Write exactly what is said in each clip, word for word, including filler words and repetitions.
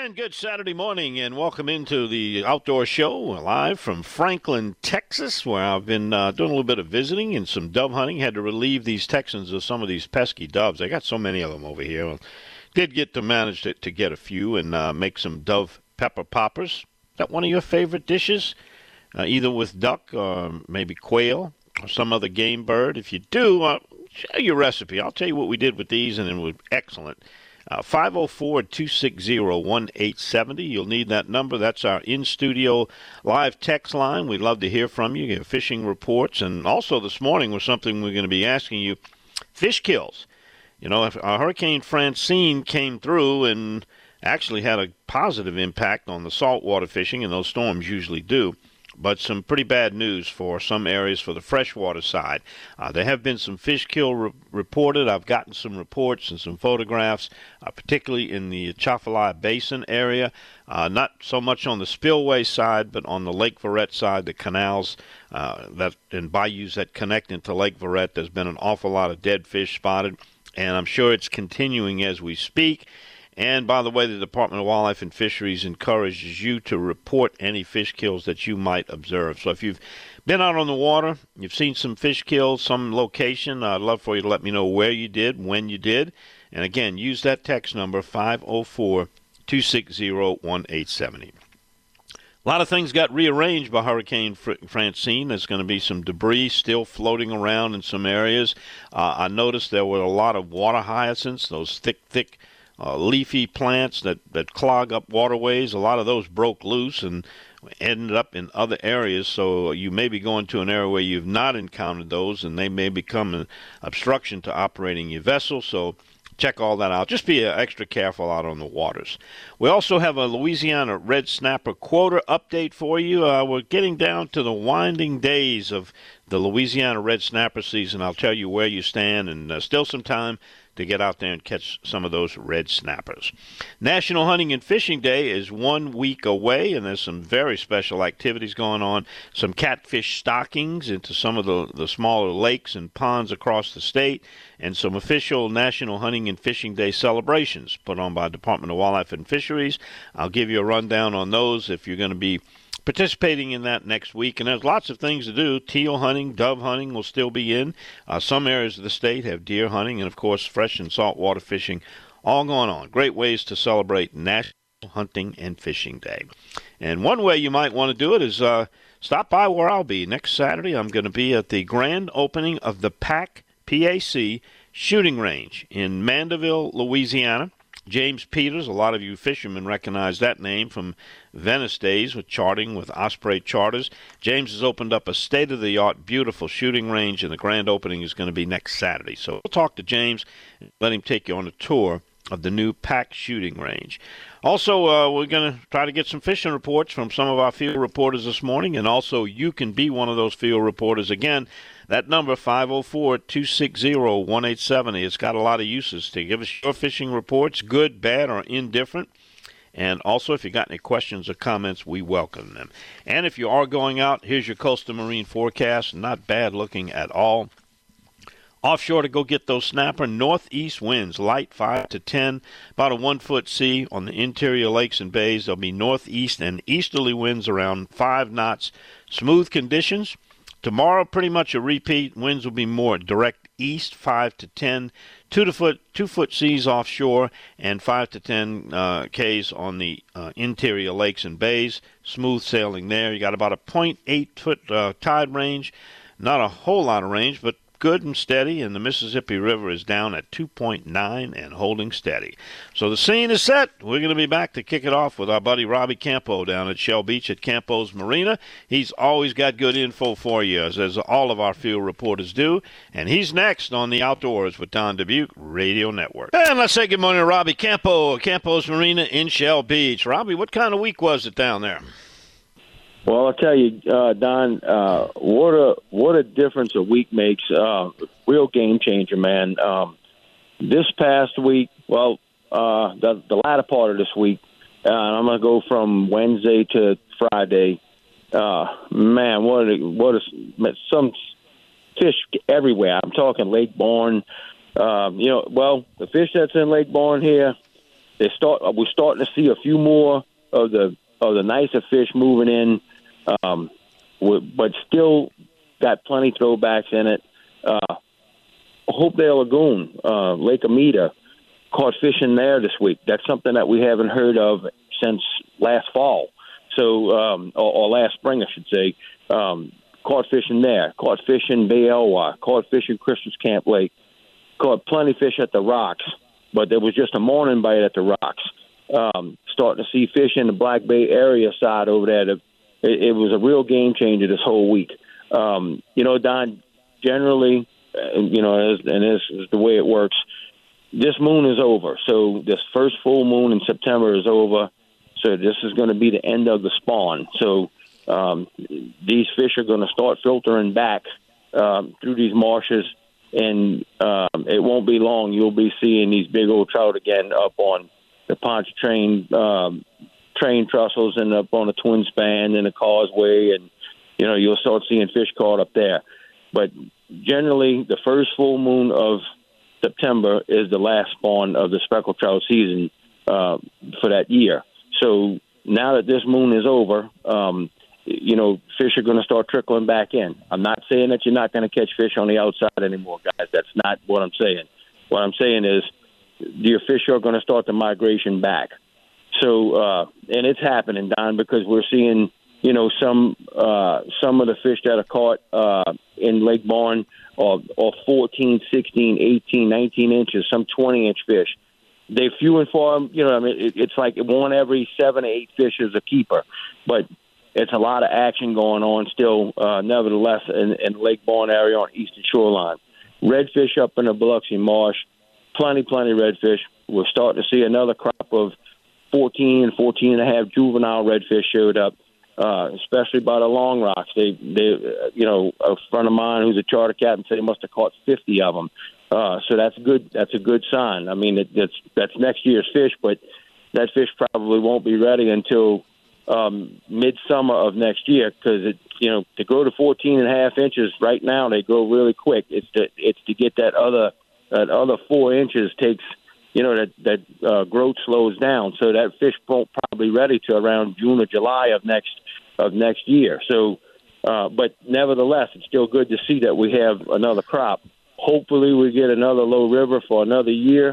And good Saturday morning, and welcome into the Outdoor Show live from Franklin, Texas, where I've been uh, doing a little bit of visiting and some dove hunting. Had to relieve these Texans of some of these pesky doves. I got so many of them over here. Well, did get to manage to, to get a few and uh, make some dove pepper poppers. Is that one of your favorite dishes? Uh, either with duck or maybe quail or some other game bird. If you do, uh, share your recipe. I'll tell you what we did with these, and it was excellent. Uh, five oh four, two six zero, one eight seven oh. You'll need that number. That's our in-studio live text line. We'd love to hear from you, get fishing reports. And also this morning was something we're going to be asking you, fish kills. You know, if uh, Hurricane Francine came through and actually had a positive impact on the saltwater fishing, and those storms usually do. But some pretty bad news for some areas for the freshwater side. Uh, there have been some fish kill re- reported. I've gotten some reports and some photographs, uh, particularly in the Atchafalaya Basin area. Uh, not so much on the spillway side, but on the Lake Verret side, the canals uh, that and bayous that connect into Lake Verret. There's been an awful lot of dead fish spotted, and I'm sure it's continuing as we speak. And, by the way, the Department of Wildlife and Fisheries encourages you to report any fish kills that you might observe. So if you've been out on the water, you've seen some fish kills, some location, I'd love for you to let me know where you did, when you did. And, again, use that text number, five oh four, two six zero, one eight seven oh. A lot of things got rearranged by Hurricane Francine. There's going to be some debris still floating around in some areas. Uh, I noticed there were a lot of water hyacinths, those thick, thick, Uh, leafy plants that, that clog up waterways. A lot of those broke loose and ended up in other areas, so you may be going to an area where you've not encountered those, and they may become an obstruction to operating your vessel, so check all that out. Just be uh, extra careful out on the waters. We also have a Louisiana red snapper quota update for you. Uh, we're getting down to the winding days of the Louisiana red snapper season. I'll tell you where you stand, and uh, still some time to get out there and catch some of those red snappers. National Hunting and Fishing Day is one week away, and there's some very special activities going on. Some catfish stockings into some of the, the smaller lakes and ponds across the state, and some official National Hunting and Fishing Day celebrations put on by Department of Wildlife and Fisheries. I'll give you a rundown on those if you're going to be participating in that next week. And there's lots of things to do. Teal hunting, dove hunting will still be in. Uh, some areas of the state have deer hunting and, of course, fresh and saltwater fishing all going on. Great ways to celebrate National Hunting and Fishing Day. And one way you might want to do it is uh, stop by where I'll be. Next Saturday, I'm going to be at the grand opening of the PAC, P A C shooting range in Mandeville, Louisiana. James Peters, a lot of you fishermen recognize that name from Venice days with charting with Osprey Charters. James has opened up a state-of-the-art, beautiful shooting range, and the grand opening is going to be next Saturday. So we'll talk to James and let him take you on a tour of the new PAC shooting range. Also, uh, we're going to try to get some fishing reports from some of our field reporters this morning, and also you can be one of those field reporters. Again, that number, five oh four, two six zero, one eight seven oh, it's got a lot of uses to give us your fishing reports, good, bad, or indifferent. And also, if you got any questions or comments, we welcome them. And if you are going out, here's your coastal marine forecast. Not bad looking at all. Offshore to go get those snapper, northeast winds, light five to ten, about a one-foot sea on the interior lakes and bays. There'll be northeast and easterly winds around five knots. Smooth conditions. Tomorrow, pretty much a repeat. Winds will be more direct east, five to ten, two to foot, two foot seas offshore, and five to ten uh, Ks on the uh, interior lakes and bays. Smooth sailing there. You got about a point eight foot uh, tide range. Not a whole lot of range, but good and steady, and the Mississippi River is down at two point nine and holding steady. So the scene is set. We're going to be back to kick it off with our buddy Robbie Campo down at Shell Beach at Campo's Marina. He's always got good info for you, as, as all of our field reporters do. And he's next on the Outdoors with Don Dubuque Radio Network. And let's say good morning to Robbie Campo at Campo's Marina in Shell Beach. Robbie, what kind of week was it down there? Well, I'll tell you, uh, Don, uh, what a what a difference a week makes. Uh, real game changer, man. Um, this past week, well, uh, the, the latter part of this week, uh, and I'm going to go from Wednesday to Friday. Uh, man, what a, what a, some fish everywhere. I'm talking Lake Bourne. Um, you know, well, the fish that's in Lake Bourne here, they start. We're starting to see a few more of the of the nicer fish moving in, um, but still got plenty throwbacks in it. Uh, Hopedale Lagoon, uh, Lake Amita, caught fish in there this week. That's something that we haven't heard of since last fall, so um, or, or last spring, I should say. Um, caught fish in there. Caught fish in Bay Elwha. Caught fish in Christmas Camp Lake. Caught plenty of fish at the Rocks, but there was just a morning bite at the Rocks. Um, starting to see fish in the Black Bay area side over there. It, it was a real game changer this whole week. Um, you know, Don, generally, uh, you know, as, and this is the way it works, this moon is over. So this first full moon in September is over. So this is going to be the end of the spawn. So um, these fish are going to start filtering back um, through these marshes, and um, it won't be long. You'll be seeing these big old trout again up on the Pontchartrain um, train trussels and up on the Twin Span and the Causeway, and you know you'll start seeing fish caught up there. But generally, the first full moon of September is the last spawn of the speckled trout season uh, for that year. So now that this moon is over, um, you know, fish are going to start trickling back in. I'm not saying that you're not going to catch fish on the outside anymore, guys. That's not what I'm saying. What I'm saying is your fish are going to start the migration back. So, uh, and it's happening, Don, because we're seeing, you know, some uh, some of the fish that are caught uh, in Lake Barn are, are fourteen, sixteen, eighteen, nineteen inches, some twenty-inch fish. They're few and far, you know, I mean, it, it's like one every seven or eight fish is a keeper. But it's a lot of action going on still, uh, nevertheless, in, in Lake Barn area on Eastern Shoreline. Redfish up in the Biloxi Marsh, plenty, plenty redfish. We're starting to see another crop of fourteen and fourteen and a half juvenile redfish showed up, uh, especially by the Long Rocks. They, they, uh, you know, a friend of mine who's a charter captain said he must have caught fifty of them. Uh, so that's good. That's a good sign. I mean, it, that's that's next year's fish, but that fish probably won't be ready until um, midsummer of next year, because it, you know, to grow to fourteen and a half inches right now, they grow really quick. It's to it's to get that other that other four inches takes, you know, that that uh, growth slows down. So that fish won't probably ready to around June or July of next of next year. So, uh, but nevertheless, it's still good to see that we have another crop. Hopefully we get another low river for another year,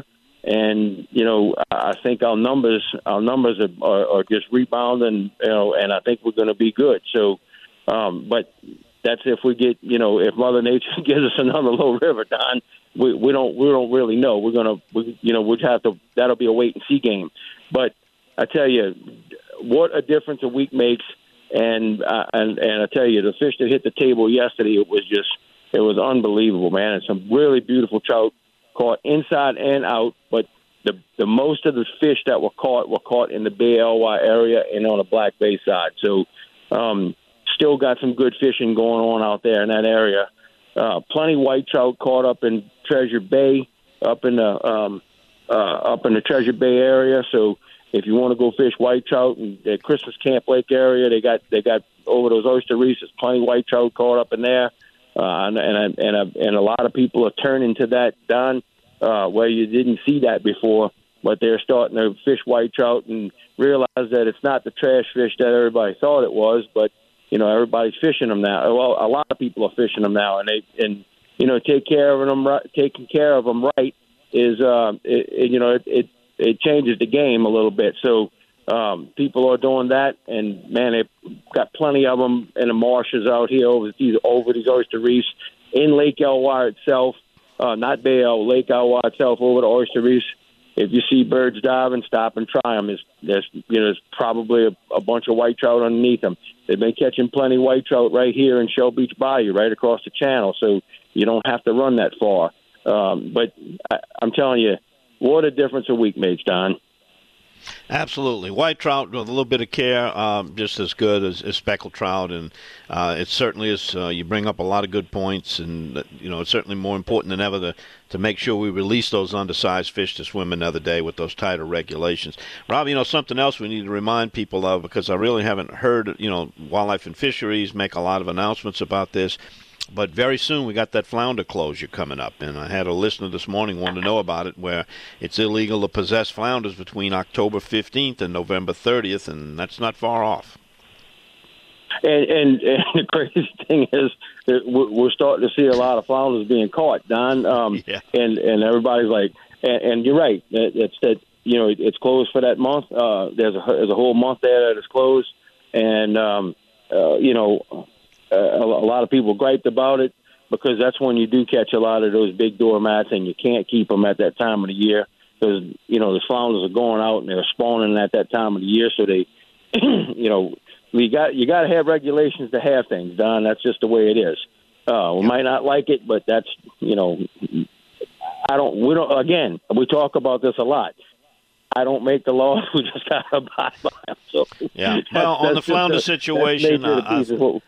and you know I think our numbers our numbers are, are, are just rebounding, you know, and I think we're going to be good. So, um, but that's if we get, you know, if Mother Nature gives us another low river, Don. We, we don't we don't really know. We're gonna we, you know we'd have to that'll be a wait and see game. But I tell you, what a difference a week makes, and uh, and and I tell you, the fish that hit the table yesterday, it was just. It was unbelievable, man, and some really beautiful trout caught inside and out. But the the most of the fish that were caught were caught in the Bay Elwha area and on the Black Bay side. So, um, still got some good fishing going on out there in that area. Uh, plenty white trout caught up in Treasure Bay, up in the um, uh, up in the Treasure Bay area. So, if you want to go fish white trout in the Christmas Camp Lake area, they got they got over those oyster reefs. There's plenty white trout caught up in there. Uh, and and and a, and a lot of people are turning to that, Don, uh, where you didn't see that before, but they're starting to fish white trout and realize that it's not the trash fish that everybody thought it was, but you know everybody's fishing them now. Well, a lot of people are fishing them now, and they and you know take care of them right, taking care of them right is uh, it, it, you know it, it it changes the game a little bit. So. Um, people are doing that, and man, they've got plenty of them in the marshes out here over these over these oyster reefs in Lake Elwha itself, uh, not Bay Elwha, Lake Elwha itself over the oyster reefs. If you see birds diving, stop and try them. There's, there's you know, there's probably a, a bunch of white trout underneath them. They've been catching plenty of white trout right here in Shell Beach Bayou, right across the channel, so you don't have to run that far. Um, but I, I'm telling you, what a difference a week makes, Don. Absolutely. White trout with a little bit of care, um, just as good as, as speckled trout, and uh, it certainly is. Uh, you bring up a lot of good points, and you know it's certainly more important than ever to, to make sure we release those undersized fish to swim another day with those tighter regulations. Rob, you know something else we need to remind people of, because I really haven't heard, you know, Wildlife and Fisheries make a lot of announcements about this. But very soon we got that flounder closure coming up, and I had a listener this morning wanted to know about it, where it's illegal to possess flounders between October fifteenth and November thirtieth, and that's not far off. And, and, and the crazy thing is that we're starting to see a lot of flounders being caught, Don. Um, yeah. And and everybody's like, and, and you're right. It's that you know it's closed for that month. Uh, there's a there's a whole month there that is closed, and um, uh, you know. Uh, a lot of people griped about it because that's when you do catch a lot of those big doormats, and you can't keep them at that time of the year because you know the flounders are going out and they're spawning at that time of the year. So they, you know, we got you got to have regulations to have things, Don. That's just the way it is. Uh, we might not like it, but that's you know, I don't. We don't. Again, we talk about this a lot. I don't make the laws. We just got to abide by them. So yeah. Well, on the flounder situation, uh,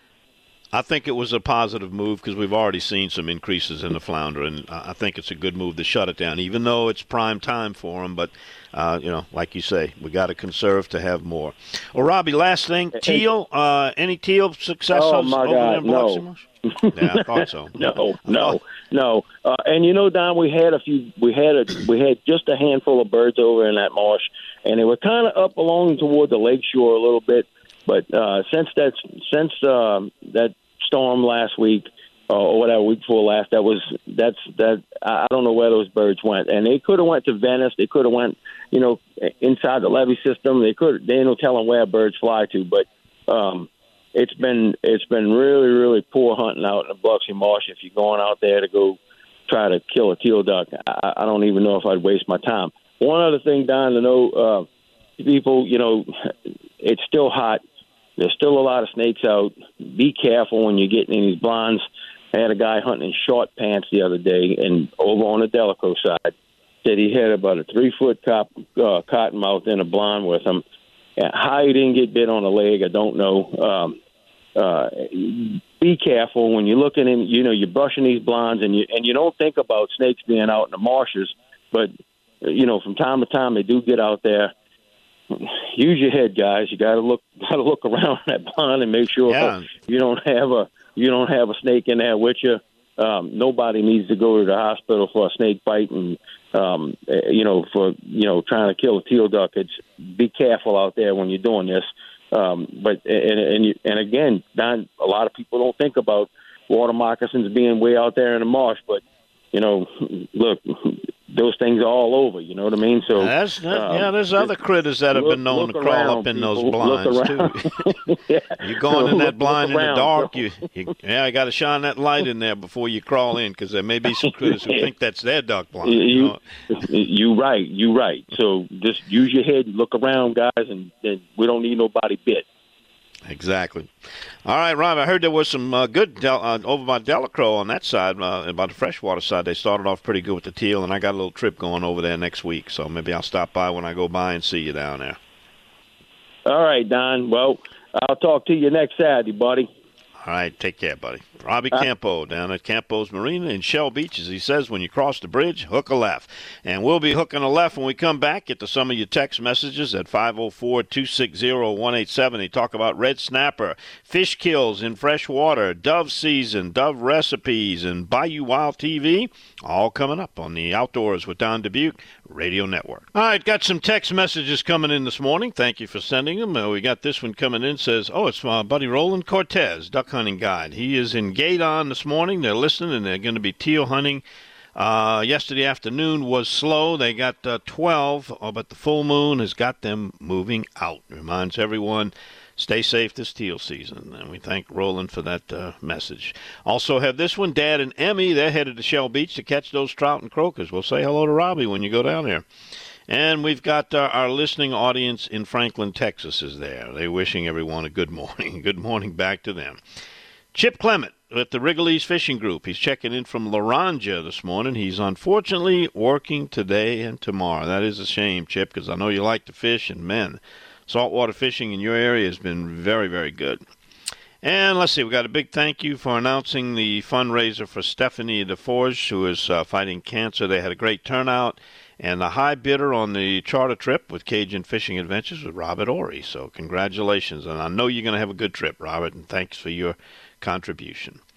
I think it was a positive move because we've already seen some increases in the flounder, and I think it's a good move to shut it down, even though it's prime time for them. But, uh, you know, like you say, we got to conserve to have more. Well, Robbie, last thing, teal, uh, any teal success oh, over my there God, in Biloxi no. Marsh? Yeah, I thought so. no, no, no. Uh, and you know, Don, we had a few. We had a. We had just a handful of birds over in that marsh, and they were kind of up along toward the lakeshore a little bit. But uh, since that since uh, that storm last week uh, or whatever week before last, that was that's that. I don't know where those birds went, and they could have went to Venice. They could have went, you know, inside the levee system. They could. They ain't no telling where birds fly to, but. Um, It's been it's been really really poor hunting out in the Biloxi Marsh. If you're going out there to go try to kill a teal duck, I, I don't even know if I'd waste my time. One other thing, Don, to know, uh, people, you know, it's still hot. There's still a lot of snakes out. Be careful when you're getting in these blinds. I had a guy hunting in short pants the other day, and over on the Delco side, said he had about a three foot cop, uh, cottonmouth in a blind with him. How he didn't get bit on the leg, I don't know. Um, uh, be careful when you're looking in. You know, you're brushing these blinds, and you and you don't think about snakes being out in the marshes. But you know, from time to time, they do get out there. Use your head, guys. You got to look, got to look around that blind and make sure yeah. you don't have a you don't have a snake in there with you. Um, nobody needs to go to the hospital for a snake bite, and um, you know, for you know, trying to kill a teal duck. It's be careful out there when you're doing this. Um, but and and, you, and again, Don, a lot of people don't think about water moccasins being way out there in the marsh, but you know, look, those things are all over. You know what I mean? So that's that, um, yeah, there's other critters that have look, been known to crawl around, up in people. those blinds too. yeah. You're going in that Look, blind look in the around, dark. bro. You, you yeah, I got to shine that light in there before you crawl in, because there may be some critters who think that's their duck blind. You, You, know? you right, you right. So just use your head, look around, guys, and, and we don't need nobody bit. Exactly. All right, Rob, I heard there was some uh, good del- uh, over by Delacroix on that side, uh, by the freshwater side. They started off pretty good with the teal, and I got a little trip going over there next week, so maybe I'll stop by when I go by and see you down there. All right, Don. Well, I'll talk to you next Saturday, buddy. All right, take care, buddy. Robbie Campo down at Campo's Marina in Shell Beach. As he says, when you cross the bridge, hook a left. And we'll be hooking a left when we come back. Get to some of your text messages at five oh four, two six zero, one eight seven zero. They talk about red snapper, fish kills in fresh water, dove season, dove recipes, and Bayou Wild T V. All coming up on the Outdoors with Don Dubuque Radio Network. All right, got some text messages coming in this morning. Thank you for sending them. Uh, we got this one coming in. Says, oh, it's my buddy Roland Cortez, duck hunting guide. He is in Gaydon this morning. They're listening, and they're going to be teal hunting. Uh, yesterday afternoon was slow. They got uh, twelve, uh, but the full moon has got them moving out. Reminds everyone, stay safe this teal season. And we thank Roland for that uh, message. Also have this one, Dad and Emmy. They're headed to Shell Beach to catch those trout and croakers. We'll say hello to Robbie when you go down there. And we've got uh, our listening audience in Franklin, Texas is there. They're wishing everyone a good morning. Good morning back to them. Chip Clement with the Wrigley's Fishing Group. He's checking in from Laranja this morning. He's unfortunately working today and tomorrow. That is a shame, Chip, because I know you like to fish, and men, saltwater fishing in your area has been very, very good. And let's see, we got a big thank you for announcing the fundraiser for Stephanie DeForge, who is uh, fighting cancer. They had a great turnout. And the high bidder on the charter trip with Cajun Fishing Adventures was Robert Ory. So congratulations. And I know you're going to have a good trip, Robert, and thanks for your contribution.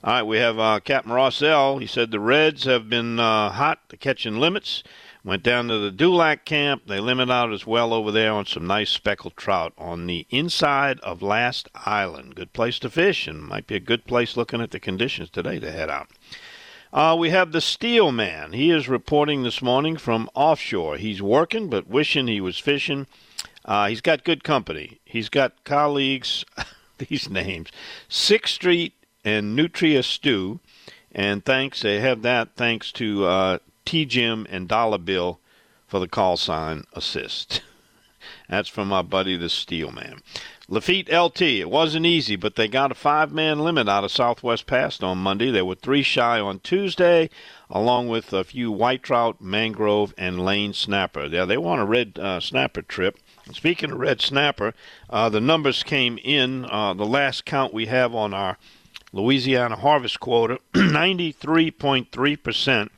All right, we have uh, Captain Rossell. He said the Reds have been uh, hot catching limits. Went down to the Dulac camp. They limit out as well over there on some nice speckled trout on the inside of Last Island. Good place to fish, and might be a good place looking at the conditions today to head out. Uh, we have the Steel Man. He is reporting this morning from offshore. He's working, but wishing he was fishing. Uh, he's got good company. He's got colleagues, these names, Sixth Street and Nutria Stew. And thanks, they have that thanks to uh, T-Jim and Dollar Bill for the call sign assist. That's from my buddy, the Steel Man. Lafitte L T, it wasn't easy, but they got a five-man limit out of Southwest Pass on Monday. They were three shy on Tuesday, along with a few white trout, mangrove, and lane snapper. Yeah, they want a red uh, snapper trip. Speaking of red snapper, uh, the numbers came in. Uh, the last count we have on our Louisiana harvest quota, ninety-three point three percent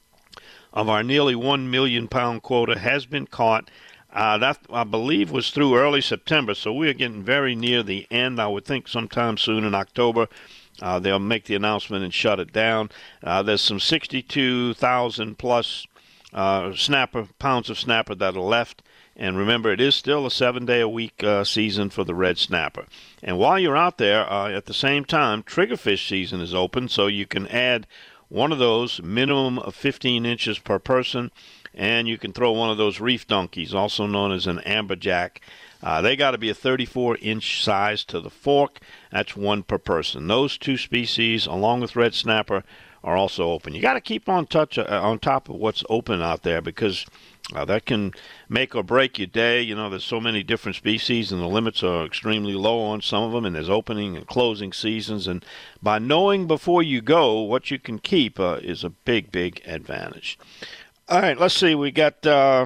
of our nearly one million pound quota has been caught. Uh, that, I believe, was through early September, so we are getting very near the end. I would think sometime soon in October uh, they'll make the announcement and shut it down. Uh, there's some sixty-two thousand plus uh, snapper pounds of snapper that are left. And remember, it is still a seven-day-a-week uh, season for the red snapper. And while you're out there, uh, at the same time, triggerfish season is open, so you can add one of those, minimum of fifteen inches per person, and you can throw one of those reef donkeys, also known as an amberjack. Uh, they got to be a thirty-four inch size to the fork. That's one per person. Those two species, along with red snapper, are also open. You got to keep on touch uh, on top of what's open out there because uh, that can make or break your day. You know, there's so many different species, and the limits are extremely low on some of them, and there's opening and closing seasons. And by knowing before you go what you can keep uh, is a big, big advantage. All right, let's see. We got uh,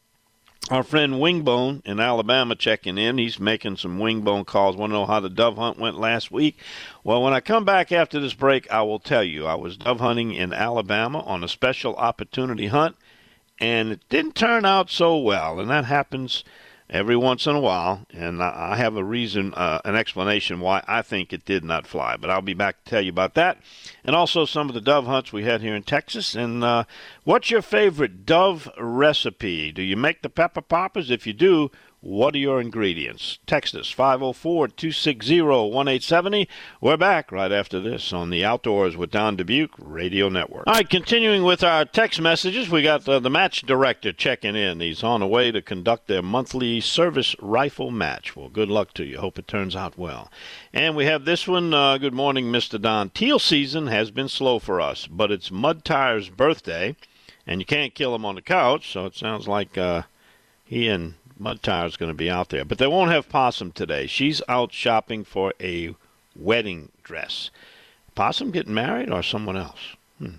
our friend Wingbone in Alabama checking in. He's making some Wingbone calls. Want to know how the dove hunt went last week? Well, when I come back after this break, I will tell you. I was dove hunting in Alabama on a special opportunity hunt, and it didn't turn out so well, and that happens every once in a while, and I have a reason, uh, an explanation why I think it did not fly, but I'll be back to tell you about that, and also some of the dove hunts we had here in Texas, and uh, what's your favorite dove recipe? Do you make the pepper poppers? If you do, what are your ingredients? Text us, five oh four, two six zero, one eight seven zero. We're back right after this on the Outdoors with Don Dubuque Radio Network. All right, continuing with our text messages, we got uh, the match director checking in. He's on the way to conduct their monthly service rifle match. Well, good luck to you. Hope it turns out well. And we have this one. Uh, good morning, Mister Don. Teal season has been slow for us, but it's Mud Tire's birthday, and you can't kill him on the couch, so it sounds like uh, he and Mud Tire's going to be out there. But they won't have Possum today. She's out shopping for a wedding dress. Possum getting married or someone else? Hmm.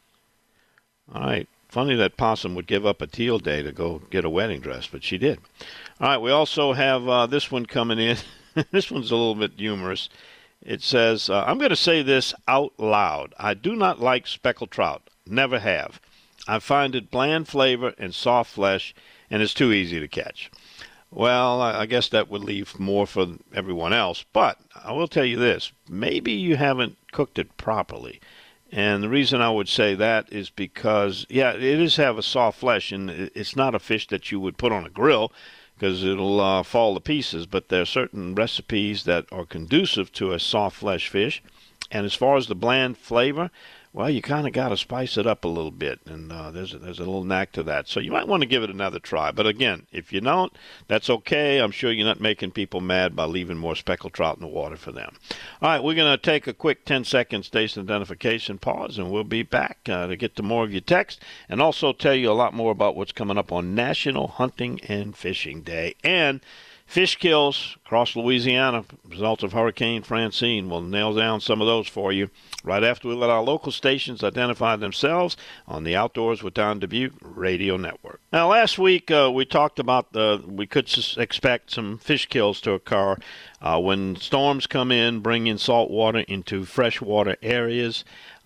All right. Funny that Possum would give up a teal day to go get a wedding dress, but she did. All right. We also have uh, this one coming in. This one's a little bit humorous. It says, uh, I'm going to say this out loud. I do not like speckled trout. Never have. I find it bland flavor and soft flesh, and it's too easy to catch. Well, I guess that would leave more for everyone else, but I will tell you this. Maybe you haven't cooked it properly, and the reason I would say that is because, yeah, it does have a soft flesh, and it's not a fish that you would put on a grill because it'll uh, fall to pieces, but there are certain recipes that are conducive to a soft flesh fish, and as far as the bland flavor, well, you kind of got to spice it up a little bit, and uh, there's, a, there's a little knack to that. So you might want to give it another try. But again, if you don't, that's okay. I'm sure you're not making people mad by leaving more speckled trout in the water for them. All right, we're going to take a quick ten-second station identification pause, and we'll be back uh, to get to more of your text and also tell you a lot more about what's coming up on National Hunting and Fishing Day. And fish kills across Louisiana, result of Hurricane Francine. We'll nail down some of those for you right after we let our local stations identify themselves on the Outdoors with Don Dubuque Radio Network. Now, last week uh, we talked about the, we could s- expect some fish kills to occur uh, when storms come in, bring in salt water into freshwater areas.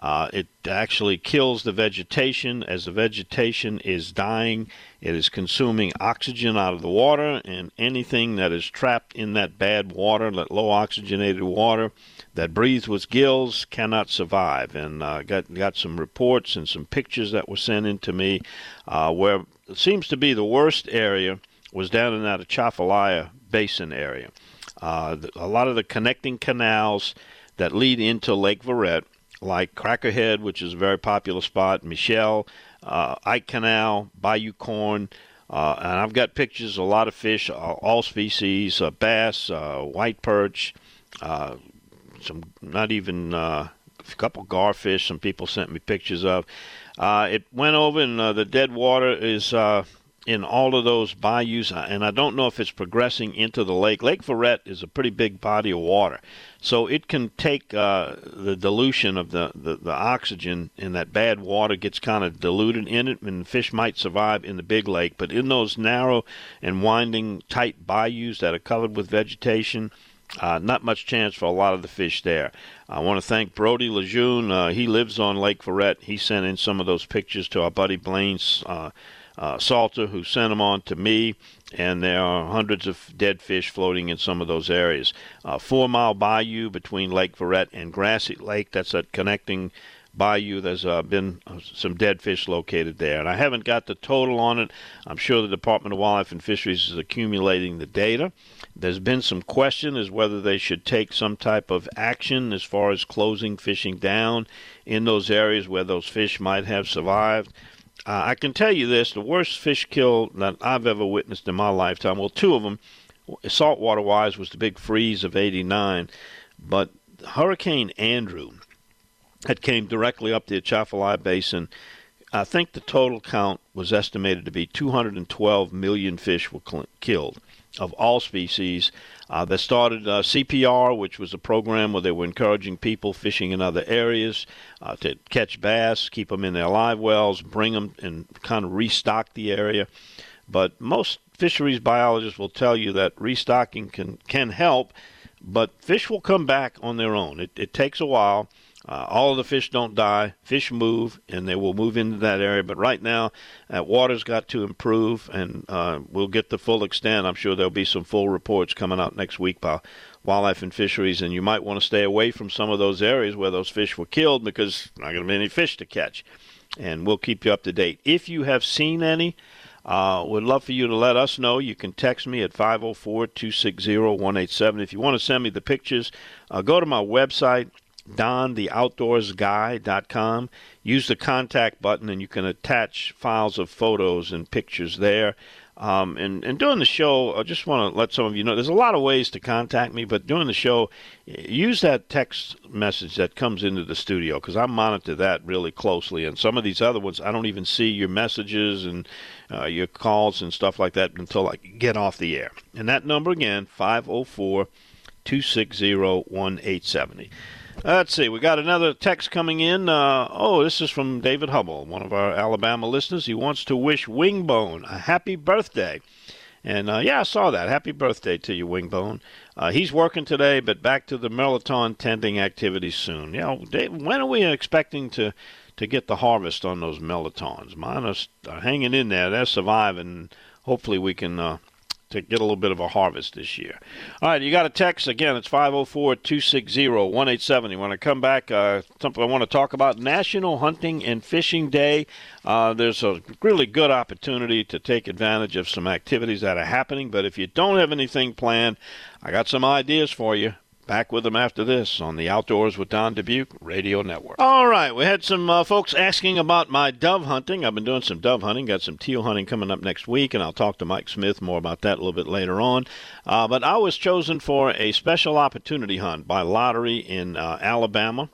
Uh, it actually kills the vegetation. As the vegetation is dying, it is consuming oxygen out of the water, and anything that is trapped in that bad water, that low oxygenated water, that breathes with gills cannot survive. And uh, got got some reports and some pictures that were sent in to me uh, where it seems to be the worst area was down in that Atchafalaya Basin area. Uh, a lot of the connecting canals that lead into Lake Verret, like Crackerhead, which is a very popular spot, Michelle, uh, Ike Canal, Bayou Corn, uh, and I've got pictures of a lot of fish, all, all species, uh, bass, uh, white perch, uh, some not even uh, a couple garfish some people sent me pictures of. Uh, it went over, and uh, the dead water is uh, in all of those bayous, and I don't know if it's progressing into the lake. Lake Verret is a pretty big body of water, so it can take uh, the dilution of the, the, the oxygen in that bad water gets kind of diluted in it, and fish might survive in the big lake. But in those narrow and winding, tight bayous that are covered with vegetation, Uh, not much chance for a lot of the fish there. I want to thank Brody Lejeune. Uh, he lives on Lake Verret. He sent in some of those pictures to our buddy Blaine uh, uh, Salter, who sent them on to me, and there are hundreds of dead fish floating in some of those areas. Uh, Four Mile Bayou between Lake Verret and Grassy Lake, that's that connecting bayou. There's uh, been some dead fish located there, and I haven't got the total on it. I'm sure the Department of Wildlife and Fisheries is accumulating the data. There's been some question as whether they should take some type of action as far as closing fishing down in those areas where those fish might have survived. Uh, I can tell you this, the worst fish kill that I've ever witnessed in my lifetime, well, two of them, saltwater-wise, was the big freeze of eighty-nine, but Hurricane Andrew that came directly up the Atchafalaya Basin. I think the total count was estimated to be two hundred twelve million fish were cl- killed of all species. Uh, they started uh, C P R, which was a program where they were encouraging people fishing in other areas uh, to catch bass, keep them in their live wells, bring them and kind of restock the area. But most fisheries biologists will tell you that restocking can, can help, but fish will come back on their own. It, it takes a while. Uh, all of the fish don't die. Fish move, and they will move into that area. But right now, uh, water's got to improve, and uh, we'll get the full extent. I'm sure there'll be some full reports coming out next week by Wildlife and Fisheries, and you might want to stay away from some of those areas where those fish were killed because there's not going to be any fish to catch. And we'll keep you up to date. If you have seen any, uh, would love for you to let us know. You can text me at five oh four, two six zero, one eight seven. If you want to send me the pictures, uh, go to my website, don the outdoors guy dot com. Use the contact button, and you can attach files of photos and pictures there. Um, and, and during the show, I just want to let some of you know, there's a lot of ways to contact me, but during the show, use that text message that comes into the studio, because I monitor that really closely. And some of these other ones, I don't even see your messages and uh, your calls and stuff like that until I get off the air. And that number again, five oh four, two six zero, one eight seven zero. Let's see, we got another text coming in. Uh, oh, this is from David Hubble, one of our Alabama listeners. He wants to wish Wingbone a happy birthday. And, uh, yeah, I saw that. Happy birthday to you, Wingbone. Uh, he's working today, but back to the Merlaton tending activities soon. You know, Dave, when are we expecting to, to get the harvest on those Merlatons? Mine are, are hanging in there. They're surviving. Hopefully we can uh, to get a little bit of a harvest this year. All right, you got a text. Again, it's five oh four, two six zero, one eight seven zero. You want to come back, uh, something I want to talk about, National Hunting and Fishing Day. Uh, there's a really good opportunity to take advantage of some activities that are happening, but if you don't have anything planned, I got some ideas for you. Back with them after this on the Outdoors with Don Dubuque Radio Network. All right, we had some uh, folks asking about my dove hunting. I've been doing some dove hunting, got some teal hunting coming up next week, and I'll talk to Mike Smith more about that a little bit later on. Uh, but I was chosen for a special opportunity hunt by lottery in uh, Alabama,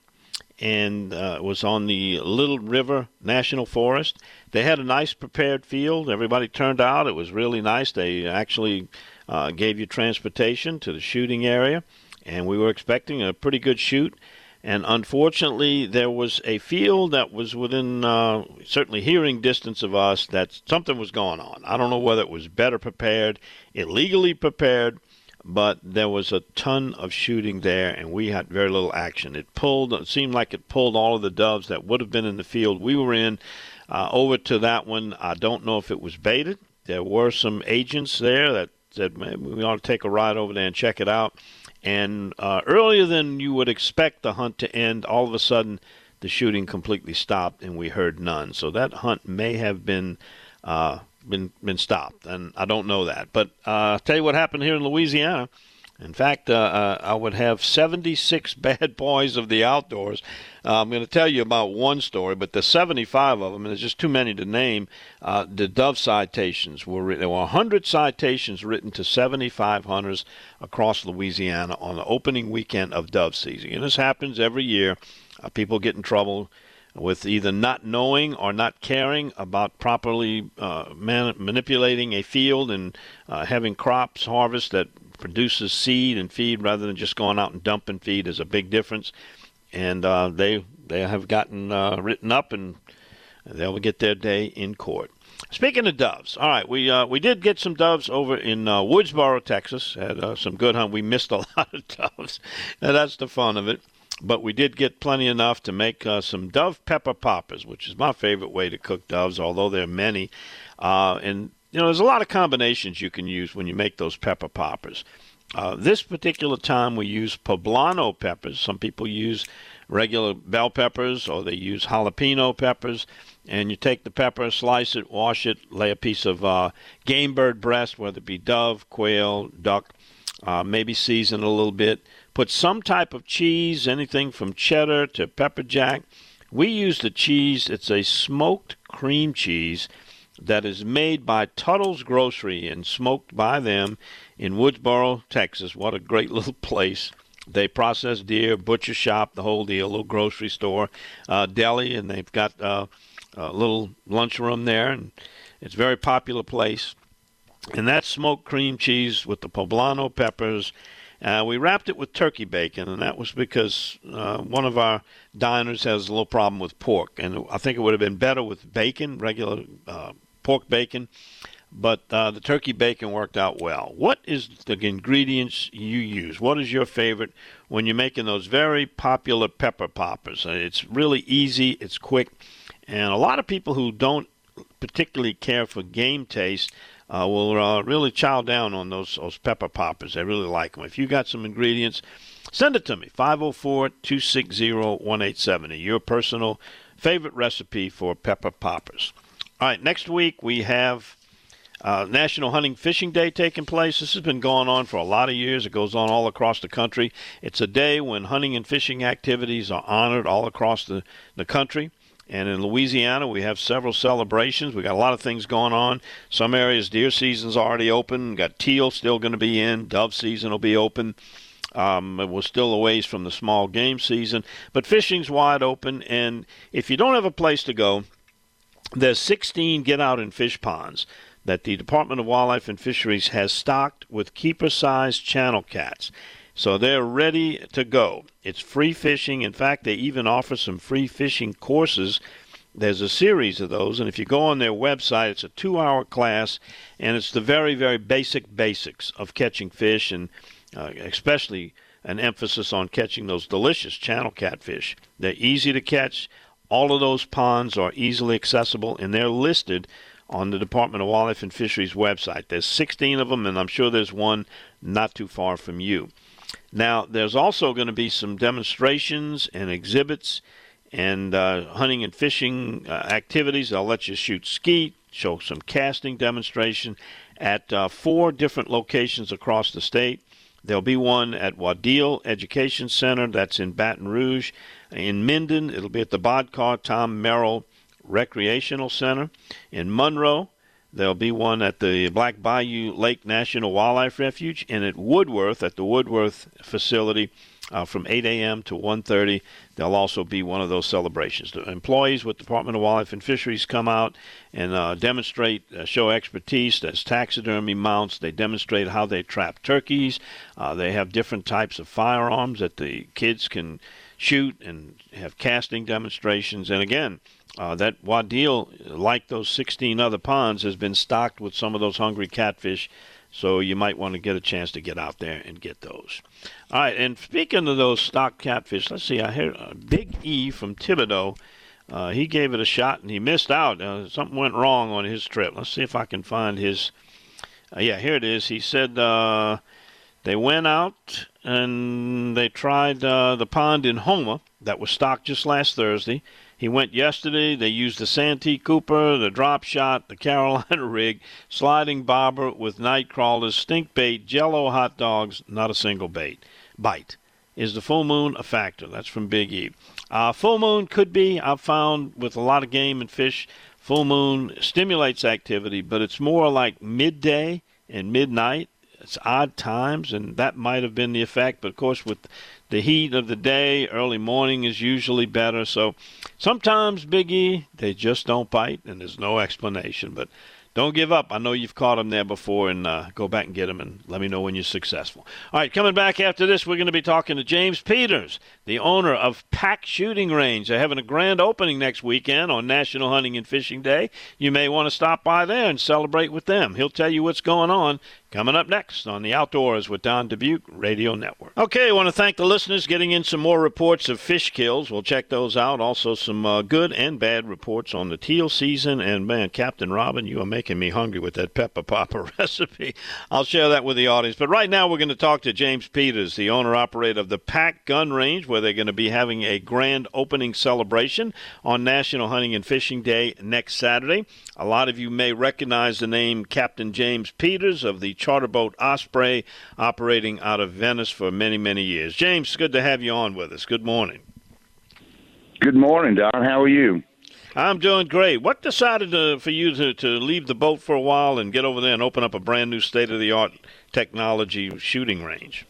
and uh, it was on the Little River National Forest. They had a nice prepared field. Everybody turned out. It was really nice. They actually uh, gave you transportation to the shooting area. And we were expecting a pretty good shoot. And unfortunately, there was a field that was within uh, certainly hearing distance of us that something was going on. I don't know whether it was better prepared, illegally prepared, but there was a ton of shooting there, and we had very little action. It pulled, it seemed like it pulled all of the doves that would have been in the field we were in uh, over to that one. I don't know if it was baited. There were some agents there that said, maybe we ought to take a ride over there and check it out. And uh, earlier than you would expect the hunt to end, all of a sudden the shooting completely stopped, and we heard none. So that hunt may have been uh, been been stopped, and I don't know that. But uh, I'll tell you what happened here in Louisiana. In fact, uh, uh, I would have seventy-six bad boys of the outdoors. Uh, I'm going to tell you about one story, but the seventy-five of them, and there's just too many to name, uh, the dove citations were written. There were one hundred citations written to seventy-five hunters across Louisiana on the opening weekend of dove season. And this happens every year. Uh, people get in trouble with either not knowing or not caring about properly uh, man- manipulating a field and uh, having crops harvest that produces seed and feed rather than just going out and dumping feed. Is a big difference. And uh, they they have gotten uh, written up, and they'll get their day in court. Speaking of doves, all right, we uh, we did get some doves over in uh, Woodsboro, Texas. Had uh, some good hunt. We missed a lot of doves, and that's the fun of it. But we did get plenty enough to make uh, some dove pepper poppers, which is my favorite way to cook doves, although there are many. Uh, and, you know, there's a lot of combinations you can use when you make those pepper poppers. Uh, this particular time we use poblano peppers. Some people use regular bell peppers, or they use jalapeno peppers. And you take the pepper, slice it, wash it, lay a piece of uh, game bird breast, whether it be dove, quail, duck, uh, maybe season a little bit. Put some type of cheese, anything from cheddar to pepper jack. We use the cheese. It's a smoked cream cheese that is made by Tuttle's Grocery and smoked by them in Woodsboro, Texas. What a great little place. They process deer, butcher shop, the whole deal, little grocery store, uh, deli, and they've got uh, a little lunchroom there, and it's a very popular place. And that smoked cream cheese with the poblano peppers, Uh, we wrapped it with turkey bacon, and that was because uh, one of our diners has a little problem with pork, and I think it would have been better with bacon, regular uh, pork bacon, but uh, the turkey bacon worked out well. What is the ingredients you use? What is your favorite when you're making those very popular pepper poppers? Uh, it's really easy, it's quick, and a lot of people who don't particularly care for game taste Uh, will uh, really chow down on those those pepper poppers. They really like them. If you got some ingredients, send it to me, five oh four, two six zero, one eight seven zero, your personal favorite recipe for pepper poppers. All right, next week we have uh, National Hunting Fishing Day taking place. This has been going on for a lot of years. It goes on all across the country. It's a day when hunting and fishing activities are honored all across the, the country. And in Louisiana, we have several celebrations. We got a lot of things going on. Some areas, deer season's already open. We got teal still going to be in. Dove season will be open. Um, we're still a ways from the small game season. But fishing's wide open. And if you don't have a place to go, there's sixteen get-out-and-fish ponds that the Department of Wildlife and Fisheries has stocked with keeper-sized channel cats. So they're ready to go. It's free fishing. In fact, they even offer some free fishing courses. There's a series of those, and if you go on their website, it's a two-hour class, and it's the very, very basic basics of catching fish, and uh, especially an emphasis on catching those delicious channel catfish. They're easy to catch. All of those ponds are easily accessible, and they're listed on the Department of Wildlife and Fisheries website. There's sixteen of them, and I'm sure there's one not too far from you. Now, there's also going to be some demonstrations and exhibits and uh, hunting and fishing uh, activities. They'll let you shoot skeet, show some casting demonstration at uh, four different locations across the state. There'll be one at Waddill Education Center. That's in Baton Rouge. In Minden, it'll be at the Bodcar Tom Merrill Recreational Center. In Monroe, there'll be one at the Black Bayou Lake National Wildlife Refuge, and at Woodworth, at the Woodworth facility, uh, from eight a.m. to one thirty. There'll also be one of those celebrations. The employees with the Department of Wildlife and Fisheries come out and uh, demonstrate, uh, show expertise. There's taxidermy mounts. They demonstrate how they trap turkeys. Uh, they have different types of firearms that the kids can shoot and have casting demonstrations. And again, Uh, that Waddill, like those sixteen other ponds, has been stocked with some of those hungry catfish So you might want to get a chance to get out there and get those. All right, and speaking of those stock catfish, let's see, I heard uh, Big E from Thibodaux. Uh, he gave it a shot, and he missed out. Uh, something went wrong on his trip. Let's see if I can find his. Uh, yeah, here it is. He said uh, they went out and they tried uh, the pond in Houma that was stocked just last Thursday. He went yesterday. They used the Santee Cooper, the drop shot, the Carolina rig, sliding bobber with night crawlers, stink bait, jello hot dogs, not a single bait. Bite. Is the full moon a factor? That's from Big E. Uh, full moon could be. I've found with a lot of game and fish, full moon stimulates activity, but it's more like midday and midnight. It's odd times, and that might have been the effect. But, of course, with the heat of the day, early morning is usually better. So sometimes, Big E, they just don't bite, and there's no explanation. But don't give up. I know you've caught them there before, and uh, go back and get them, and let me know when you're successful. All right, coming back after this, we're going to be talking to James Peters, the owner of Pack Shooting Range. They're having a grand opening next weekend on National Hunting and Fishing Day. You may want to stop by there and celebrate with them. He'll tell you what's going on. Coming up next on the Outdoors with Don Dubuque Radio Network. Okay, I want to thank the listeners getting in some more reports of fish kills. We'll check those out. Also, some uh, good and bad reports on the teal season. And, man, Captain Robin, you are making me hungry with that pepper popper recipe. I'll share that with the audience. But right now, we're going to talk to James Peters, the owner-operator of the Pack Gun Range, where they're going to be having a grand opening celebration on National Hunting and Fishing Day next Saturday. A lot of you may recognize the name Captain James Peters of the charter boat Osprey, operating out of Venice for many, many years. James, it's good to have you on with us. Good morning. Good morning, Don. How are you? I'm doing great. What decided to, for you to, to leave the boat for a while and get over there and open up a brand new state-of-the-art technology shooting range?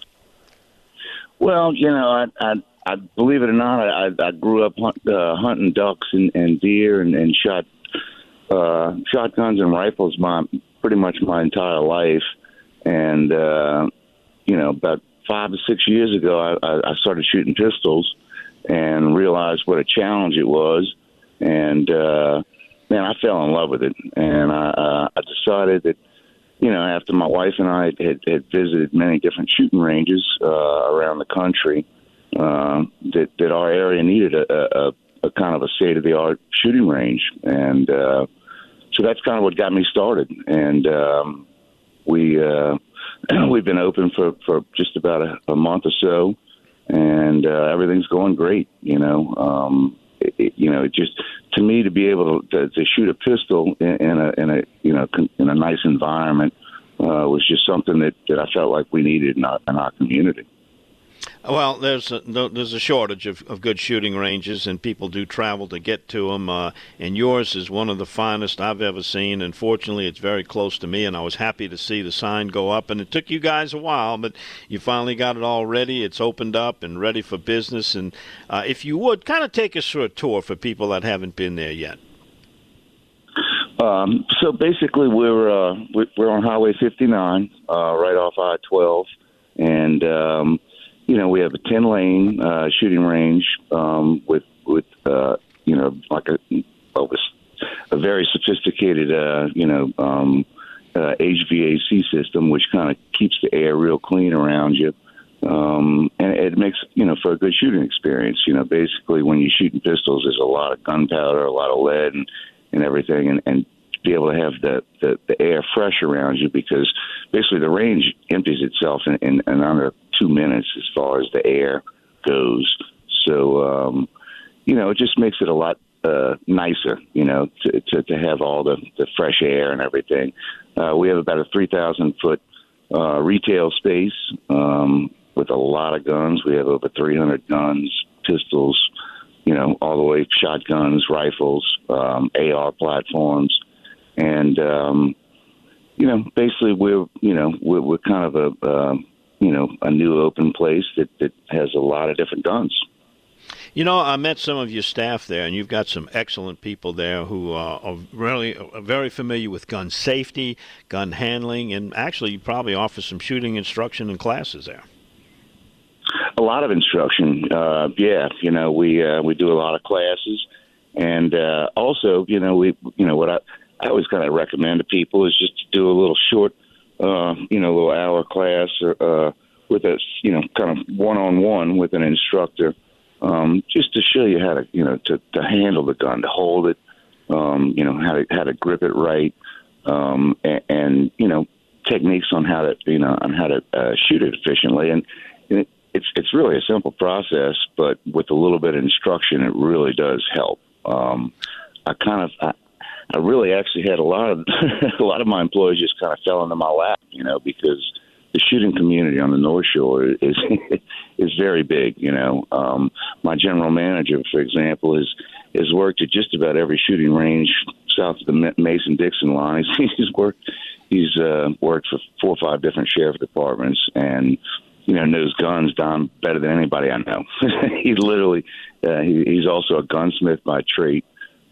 Well, you know, I, I, I believe it or not, I, I grew up hunt, uh, hunting ducks and, and deer and, and shot uh, shotguns and rifles my pretty much my entire life. And, uh, you know, about five or six years ago, I, I started shooting pistols and realized what a challenge it was. And, uh, man, I fell in love with it. And I, uh, I decided that, you know, after my wife and I had, had visited many different shooting ranges uh, around the country, uh, that, that our area needed a, a, a kind of a state-of-the-art shooting range. And uh, so that's kind of what got me started. And um, we, uh, we've been open for, for just about a, a month or so, and uh, everything's going great, you know. Um, it, it, you know, it just, to me, to be able to, to, to shoot a pistol in, in a, in a, you know, con, in a nice environment uh, was just something that, that I felt like we needed in our, in our community. Well, there's a, there's a shortage of, of good shooting ranges, and people do travel to get to them. Uh, and yours is one of the finest I've ever seen. And fortunately, it's very close to me, and I was happy to see the sign go up. And it took you guys a while, but you finally got it all ready. It's opened up and ready for business. And uh, if you would, kind of take us through a tour for people that haven't been there yet. Um, so basically, we're uh, we're on Highway fifty-nine, uh, right off I twelve, and um, you know, we have a ten-lane uh, shooting range um, with with uh, you know, like a a, a very sophisticated uh, you know um, uh, H V A C system, which kind of keeps the air real clean around you, um, and it makes, you know, for a good shooting experience. You know, basically when you're shooting pistols, there's a lot of gunpowder, a lot of lead, and and everything, and, and to be able to have the, the, the air fresh around you, because basically the range empties itself in, in, in under two minutes as far as the air goes. So, um, you know, it just makes it a lot uh, nicer, you know, to, to, to have all the, the fresh air and everything. Uh, we have about a three thousand foot uh, retail space um, with a lot of guns. We have over three hundred guns, pistols, you know, all the way shotguns, rifles, um, A R platforms. And, um, you know, basically we're, you know, we're, we're kind of a, uh, you know, a new open place that, that has a lot of different guns. You know, I met some of your staff there, and you've got some excellent people there who uh, are really are very familiar with gun safety, gun handling, and actually you probably offer some shooting instruction and classes there. A lot of instruction, uh, yeah. You know, we uh, we do a lot of classes, and uh, also, you know, we, you know, what I, I always kind of recommend to people is just to do a little short uh, you know, little hour class or, uh, with a, you know, kind of one-on-one with an instructor, um, just to show you how to, you know, to, to handle the gun, to hold it, um, you know, how to how to grip it right, um, and, and you know, techniques on how to, you know, on how to uh, shoot it efficiently. And, and it, it's it's really a simple process, but with a little bit of instruction, it really does help. Um, I kind of, I, I really actually had a lot of a lot of my employees just kind of fell into my lap, you know, because the shooting community on the North Shore is is very big. You know, um, my general manager, for example, is has worked at just about every shooting range south of the Mason-Dixon line. He's worked he's uh, worked for four or five different sheriff departments, and you know knows guns down better than anybody I know. He literally uh, he, he's also a gunsmith by trade,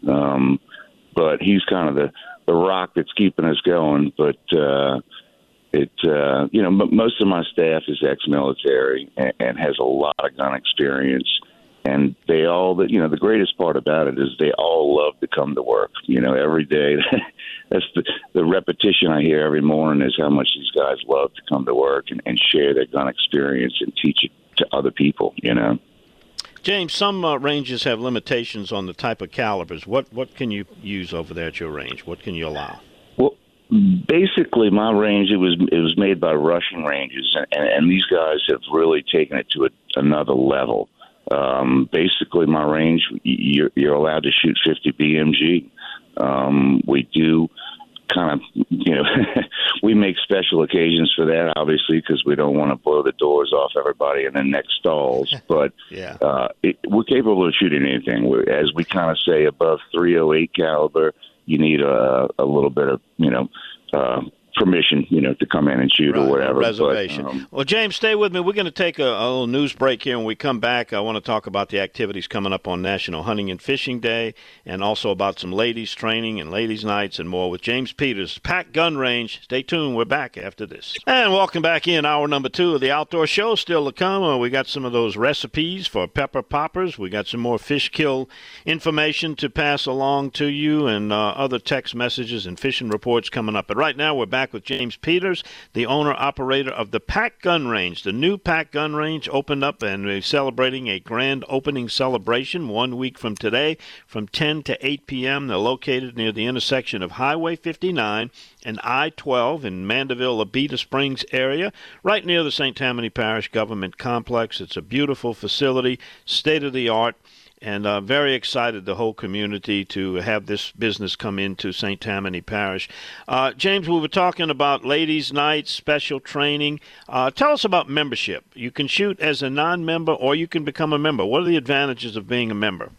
um, but he's kind of the the rock that's keeping us going. But uh, It, uh, you know, m- most of my staff is ex-military and, and has a lot of gun experience, and they all, the, you know, the greatest part about it is they all love to come to work. You know, every day, that's the, the repetition I hear every morning is how much these guys love to come to work and, and share their gun experience and teach it to other people, you know. James, some uh, ranges have limitations on the type of calibers. What, what can you use over there at your range? What can you allow? Well, basically, my range, it was it was made by Rushing Ranges, and, and, and these guys have really taken it to a, another level. Um, basically, my range, you're, you're allowed to shoot fifty B M G. Um, we do kind of, you know, we make special occasions for that, obviously, because we don't want to blow the doors off everybody in the next stalls. But yeah. uh, it, we're capable of shooting anything. We're, as we kind of say, above three oh eight caliber, you need a, a little bit of, you know, uh, permission, you know, to come in and shoot right, or whatever. Reservation. But, um, well, James, stay with me. We're going to take a, a little news break here. When we come back, I want to talk about the activities coming up on National Hunting and Fishing Day, and also about some ladies training and ladies' nights and more with James Peters, Pack Gun Range. Stay tuned. We're back after this. And welcome back in hour number two of the Outdoor Show. Still to come. Uh, we got some of those recipes for pepper poppers. We got some more fish kill information to pass along to you, and uh, other text messages and fishing reports coming up. But right now, we're back with James Peters, the owner-operator of the Pack Gun Range. The new Pack Gun Range opened up, and we're celebrating a grand opening celebration one week from today from ten to eight p.m. They're located near the intersection of Highway fifty-nine and I twelve in Mandeville, Abita Springs area, right near the Saint Tammany Parish Government Complex. It's a beautiful facility, state-of-the-art, and uh, very excited, the whole community, to have this business come into Saint Tammany Parish. Uh, James, we were talking about ladies' nights, special training. Uh, tell us about membership. You can shoot as a non-member, or you can become a member. What are the advantages of being a member?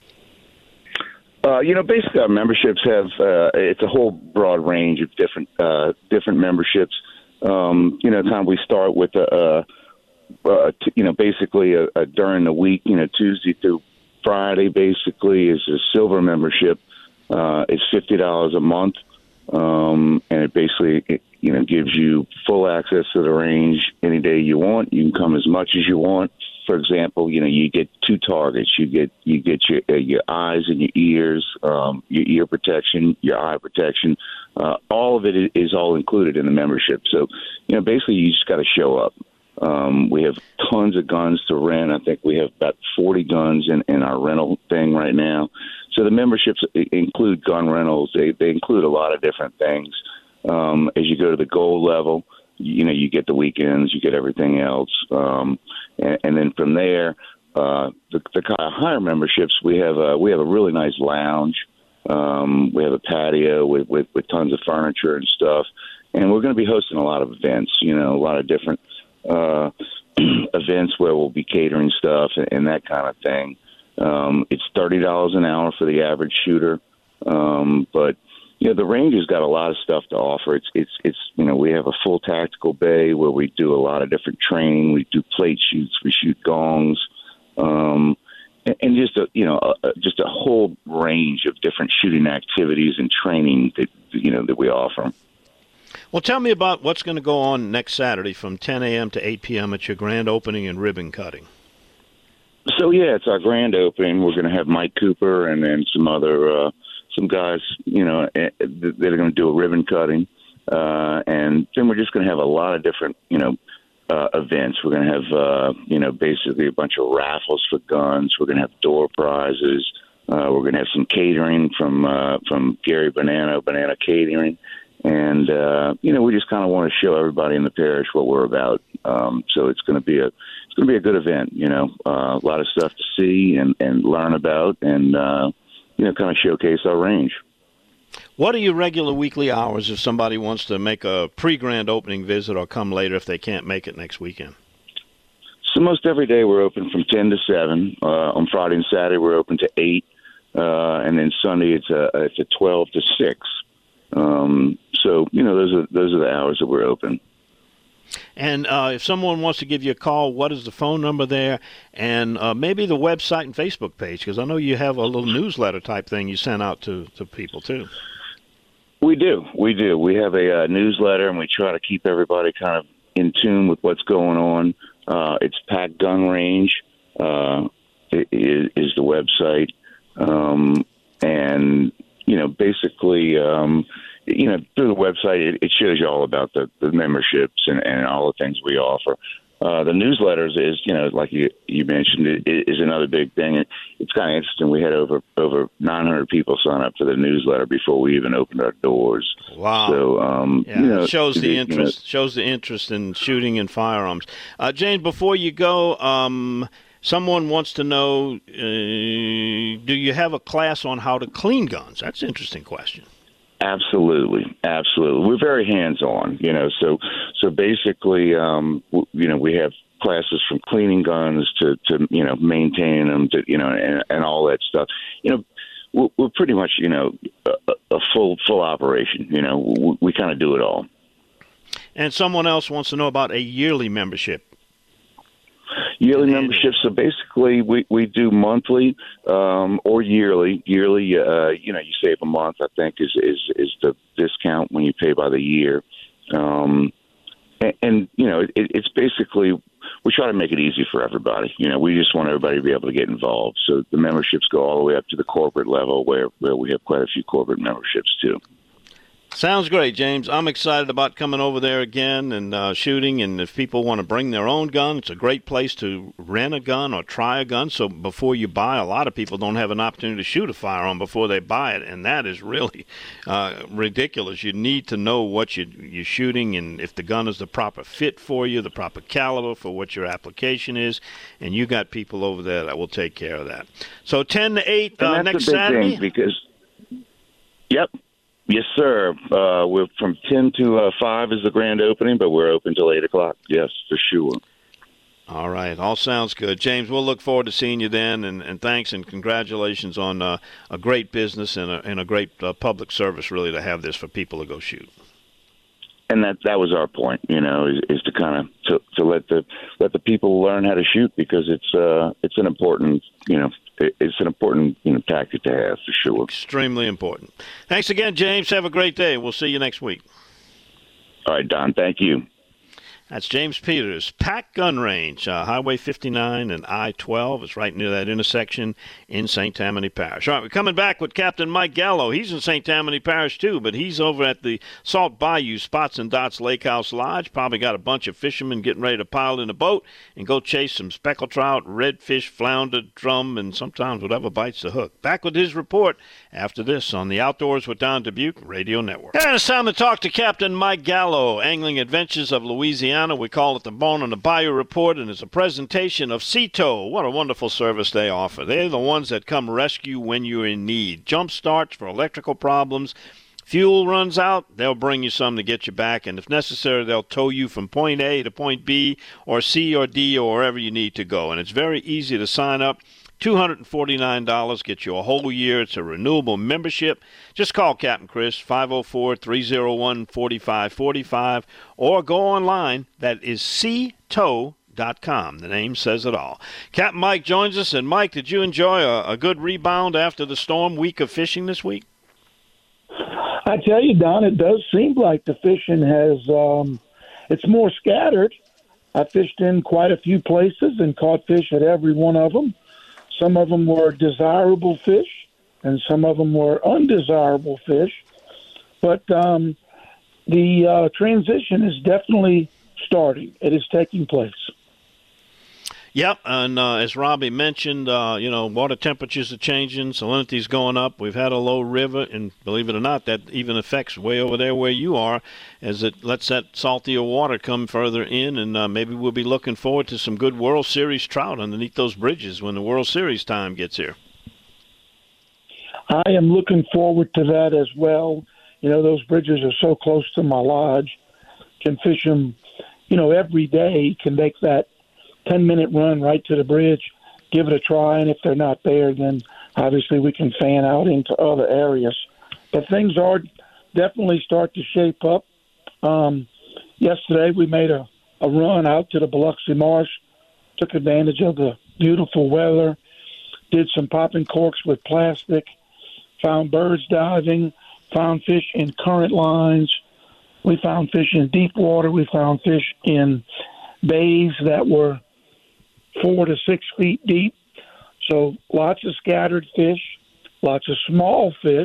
Uh, you know, basically our memberships have, uh, it's a whole broad range of different uh, different memberships. Um, you know, time we start with, a, a, a, you know, basically a, a during the week, you know, Tuesday through Friday basically is a silver membership. Uh, it's fifty dollars a month, um, and it basically it, you know gives you full access to the range any day you want. You can come as much as you want. For example, you know you get two targets. You get you get your uh, your eyes and your ears, um, your ear protection, your eye protection. Uh, all of it is all included in the membership. So you know basically you just got to show up. Um, we have tons of guns to rent. I think we have about forty guns in, in our rental thing right now. So the memberships include gun rentals. They, they include a lot of different things. Um, as you go to the gold level, you know, you get the weekends, you get everything else. Um, and, and then from there, uh, the, the kind of higher memberships, we have a, we have a really nice lounge. Um, we have a patio with, with, with tons of furniture and stuff. And we're going to be hosting a lot of events, you know, a lot of different uh, events where we'll be catering stuff and, and that kind of thing. Um, it's thirty dollars an hour for the average shooter. Um, but, you know, the range has got a lot of stuff to offer. It's, it's, it's, you know, we have a full tactical bay where we do a lot of different training. We do plate shoots. We shoot gongs. Um, and, and just a, you know, a, just a whole range of different shooting activities and training that, you know, that we offer. Well, tell me about what's going to go on next Saturday from ten a.m. to eight p.m. at your grand opening and ribbon cutting. So, yeah, it's our grand opening. We're going to have Mike Cooper and then some other uh, some guys, you know, that are going to do a ribbon cutting. uh, and then we're just going to have a lot of different, you know, uh, events. We're going to have, uh, you know, basically a bunch of raffles for guns. We're going to have door prizes. Uh, we're going to have some catering from uh, from Gary Banana, Banana Catering. And, uh, you know, we just kind of want to show everybody in the parish what we're about. Um, so it's going to be a it's going to be a good event, you know, uh, a lot of stuff to see and, and learn about and, uh, you know, kind of showcase our range. What are your regular weekly hours if somebody wants to make a pre-grand opening visit or come later if they can't make it next weekend? So most every day we're open from ten to seven. Uh, on Friday and Saturday we're open to eight. Uh, and then Sunday it's a, it's a twelve to six. Um, so, you know, those are those are the hours that we're open. And uh, if someone wants to give you a call, what is the phone number there? And uh, maybe the website and Facebook page, because I know you have a little newsletter type thing you send out to, to people, too. We do. We do. We have a uh, newsletter, and we try to keep everybody kind of in tune with what's going on. Uh, it's Pack Gun Range uh, is, is the website. Um, and, you know, basically, um, you know, through the website, it, it shows you all about the, the memberships and, and all the things we offer. Uh, the newsletters is, you know, like you, you mentioned, it, it is another big thing. It, it's kind of interesting. We had over over nine hundred people sign up for the newsletter before we even opened our doors. Wow! So, um, yeah, you know, it shows the it, interest. You know, shows the interest in shooting and firearms. Uh, James, before you go, um, someone wants to know: uh, do you have a class on how to clean guns? That's an interesting question. Absolutely, absolutely. We're very hands-on, you know. So, so basically, um, w- you know, we have classes from cleaning guns to, to you know, maintaining them, to you know, and, and all that stuff. You know, we're, we're pretty much, you know, a, a full full operation. You know, we, we kind of do it all. And someone else wants to know about a yearly membership. Yearly membership. So basically, we, we do monthly um, or yearly. Yearly, uh, you know, you save a month. I think is is is the discount when you pay by the year. Um, and, and you know, it, it's basically we try to make it easy for everybody. You know, we just want everybody to be able to get involved. So the memberships go all the way up to the corporate level, where where we have quite a few corporate memberships too. Sounds great, James. I'm excited about coming over there again and uh, shooting. And if people want to bring their own gun, it's a great place to rent a gun or try a gun. So before you buy, a lot of people don't have an opportunity to shoot a firearm before they buy it. And that is really uh, ridiculous. You need to know what you, you're shooting and if the gun is the proper fit for you, the proper caliber for what your application is. And you got people over there that will take care of that. So ten to eight uh, next Saturday. Because, yep. Yes, sir. Uh, we're from ten to uh, five is the grand opening, but we're open till eight o'clock. Yes, for sure. All right. All sounds good. James, we'll look forward to seeing you then, and, and thanks and congratulations on uh, a great business and a, and a great uh, public service, really, to have this for people to go shoot. And that that was our point, you know, is, is to kind of to, to let the let the people learn how to shoot, because it's uh it's an important, you know, it's an important, you know, tactic to have for sure. Extremely important. Thanks again, James. Have a great day. We'll see you next week. All right, Don. Thank you. That's James Peters, Pack Gun Range, uh, Highway fifty-nine and I twelve. It's right near that intersection in Saint Tammany Parish. All right, we're coming back with Captain Mike Gallo. He's in Saint Tammany Parish, too, but he's over at the Salt Bayou Spots and Dots Lake House Lodge. Probably got a bunch of fishermen getting ready to pile in a boat and go chase some speckled trout, redfish, flounder, drum, and sometimes whatever bites the hook. Back with his report after this on the Outdoors with Don Dubuque Radio Network. And it's time to talk to Captain Mike Gallo, Angling Adventures of Louisiana. We call it the Born on the Bayou Report, and it's a presentation of Sea Tow. What a wonderful service they offer. They're the ones that come rescue when you're in need. Jump starts for electrical problems. Fuel runs out, they'll bring you some to get you back, and if necessary, they'll tow you from point A to point B or C or D or wherever you need to go. And it's very easy to sign up. two hundred forty-nine dollars gets you a whole year. It's a renewable membership. Just call Captain Chris, five oh four, three oh one, four five four five, or go online. That is sea tow dot com. The name says it all. Captain Mike joins us. And, Mike, did you enjoy a, a good rebound after the storm week of fishing this week? I tell you, Don, it does seem like the fishing has um, – it's more scattered. I fished in quite a few places and caught fish at every one of them. Some of them were desirable fish, and some of them were undesirable fish. But um, the uh, transition is definitely starting. It is taking place. Yep, and uh, as Robbie mentioned, uh, you know, water temperatures are changing, salinity's going up. We've had a low river, and believe it or not, that even affects way over there where you are, as it lets that saltier water come further in, and uh, maybe we'll be looking forward to some good World Series trout underneath those bridges when the World Series time gets here. I am looking forward to that as well. You know, those bridges are so close to my lodge. Can fish them, you know, every day, can make that ten-minute run right to the bridge, give it a try, and if they're not there, then obviously we can fan out into other areas. But things are definitely start to shape up. Um, yesterday we made a, a run out to the Biloxi Marsh, took advantage of the beautiful weather, did some popping corks with plastic, found birds diving, found fish in current lines. We found fish in deep water. We found fish in bays that were four to six feet deep. So lots of scattered fish, lots of small fish.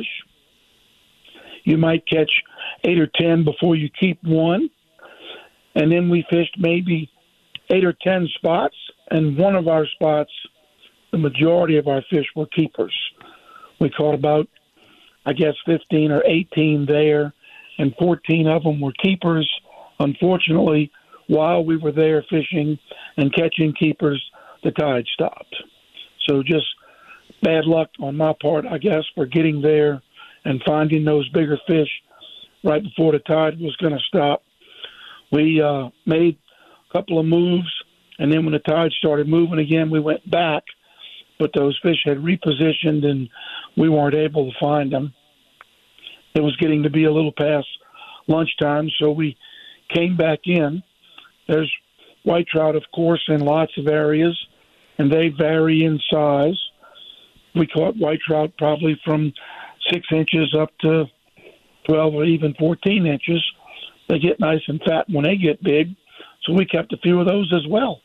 You might catch eight or ten before you keep one. And then we fished maybe eight or ten spots, and one of our spots, the majority of our fish were keepers. We caught about, I guess, fifteen or eighteen there, and fourteen of them were keepers. Unfortunately, while we were there fishing and catching keepers, the tide stopped. So just bad luck on my part, I guess, for getting there and finding those bigger fish right before the tide was going to stop. We uh, made a couple of moves, and then when the tide started moving again, we went back, but those fish had repositioned, and we weren't able to find them. It was getting to be a little past lunchtime, so we came back in. There's white trout, of course, in lots of areas, and they vary in size. We caught white trout probably from six inches up to twelve or even fourteen inches. They get nice and fat when they get big, so we kept a few of those as well.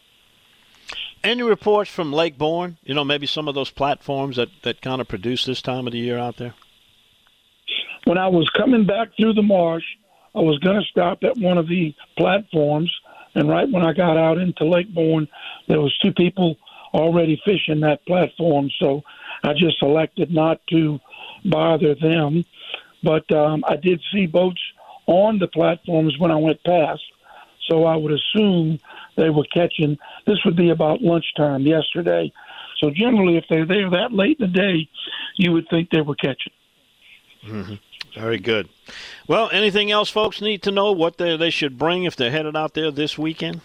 Any reports from Lake Bourne? You know, maybe some of those platforms that, that kind of produce this time of the year out there? When I was coming back through the marsh, I was going to stop at one of the platforms, and right when I got out into Lake Bourne, there was two people already fishing that platform, so I just elected not to bother them. But um, I did see boats on the platforms when I went past, so I would assume they were catching. This would be about lunchtime yesterday. So generally, if they're there that late in the day, you would think they were catching. Mm-hmm. Very good. Well, anything else folks need to know what they, they should bring if they're headed out there this weekend?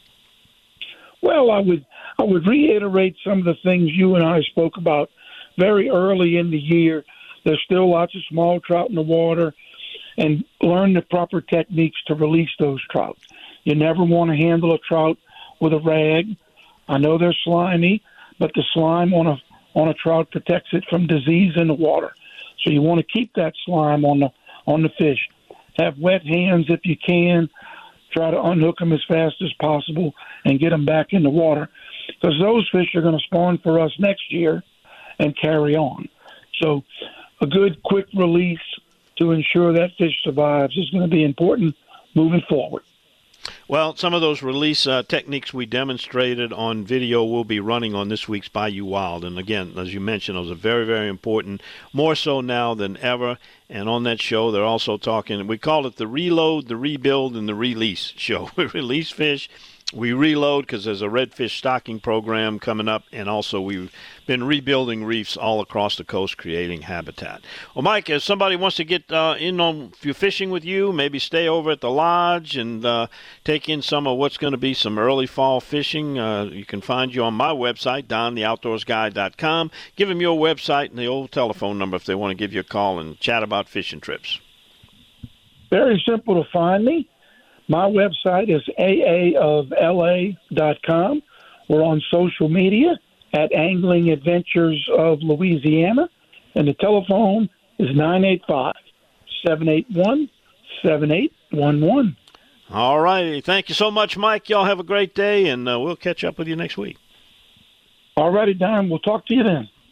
Well, I would I would reiterate some of the things you and I spoke about very early in the year. There's still lots of small trout in the water, and learn the proper techniques to release those trout. You never want to handle a trout with a rag. I know they're slimy, but the slime on a on a trout protects it from disease in the water. So you want to keep that slime on the on the fish. Have wet hands if you can. Try to unhook them as fast as possible and get them back in the water, because those fish are going to spawn for us next year and carry on. So a good quick release to ensure that fish survives is going to be important moving forward. Well, some of those release uh, techniques we demonstrated on video will be running on this week's Bayou Wild. And again, as you mentioned, those are very, very important, more so now than ever. And on that show, they're also talking, we call it the reload, the rebuild, and the release show. We release fish, we reload because there's a redfish stocking program coming up, and also we've been rebuilding reefs all across the coast, creating habitat. Well, Mike, if somebody wants to get uh, in on if you're fishing with you, maybe stay over at the lodge and uh, take in some of what's going to be some early fall fishing, uh, you can find you on my website, don the outdoors guy dot com. Give them your website and the old telephone number if they want to give you a call and chat about fishing trips. Very simple to find me. My website is A A of L A dot com. We're on social media at Angling Adventures of Louisiana, and the telephone is nine eight five, seven eight one, seven eight one one. All righty. Thank you so much, Mike. Y'all have a great day, and uh, we'll catch up with you next week. All righty, Don. We'll talk to you then.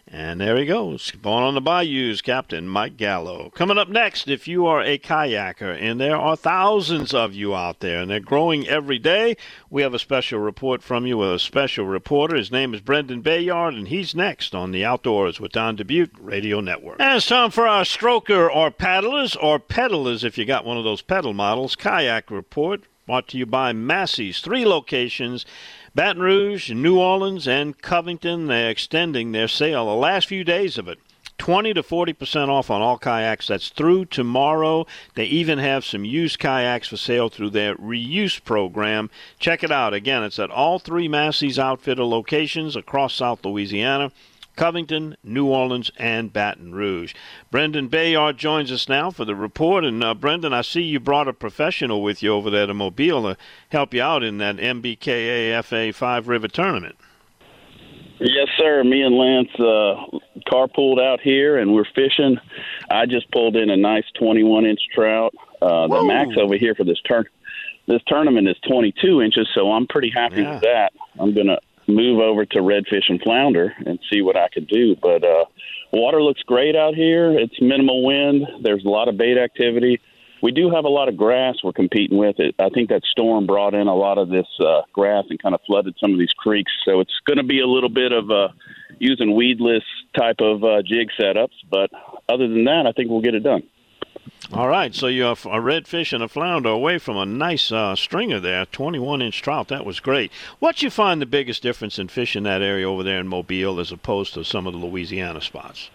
And there he goes, born on the bayous, Captain Mike Gallo. Coming up next, if you are a kayaker, and there are thousands of you out there, and they're growing every day, we have a special report from you with a special reporter. His name is Brendan Bayard, and he's next on the Outdoors with Don Dubuque Radio Network. And it's time for our stroker or paddlers, or pedalers if you got one of those pedal models, kayak report, brought to you by Massey's. Three locations, Baton Rouge, New Orleans, and Covington. They're extending their sale, the last few days of it, twenty to forty percent off on all kayaks. That's through tomorrow. They even have some used kayaks for sale through their reuse program. Check it out. Again, it's at all three Massey's Outfitter locations across South Louisiana, Covington, New Orleans, and Baton Rouge. Brendan Bayard joins us now for the report. And, uh, Brendan, I see you brought a professional with you over there to Mobile to help you out in that M B K A F A Five River tournament. Yes, sir. Me and Lance uh, carpooled out here, and we're fishing. I just pulled in a nice twenty-one inch trout. Uh, the max over here for this turn, this tournament is twenty-two inches, so I'm pretty happy yeah. with that. I'm going to move over to redfish and flounder and see what I can do. But uh, water looks great out here. It's minimal wind. There's a lot of bait activity. We do have a lot of grass we're competing with. It, I think that storm brought in a lot of this uh, grass and kind of flooded some of these creeks. So it's going to be a little bit of uh, using weedless type of uh, jig setups. But other than that, I think we'll get it done. All right, so you're a redfish and a flounder away from a nice uh, stringer there, twenty-one inch trout. That was great. What you find the biggest difference in fishing that area over there in Mobile as opposed to some of the Louisiana spots?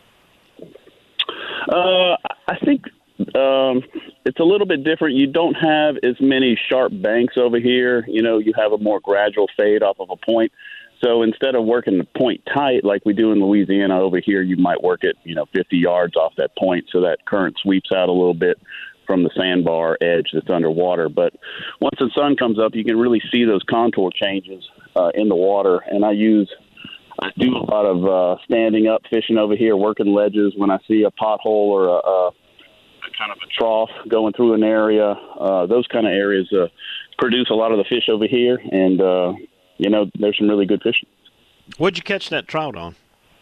Uh, I think um, it's a little bit different. You don't have as many sharp banks over here. You know, you have a more gradual fade off of a point. So instead of working the point tight like we do in Louisiana over here, you might work it, you know, fifty yards off that point so that current sweeps out a little bit from the sandbar edge that's underwater. But once the sun comes up, you can really see those contour changes uh, in the water. And I use, I do a lot of uh, standing up fishing over here, working ledges when I see a pothole or a, a kind of a trough going through an area. Uh, those kind of areas uh, produce a lot of the fish over here, and uh, you know, there's some really good fishing. What'd you catch that trout on?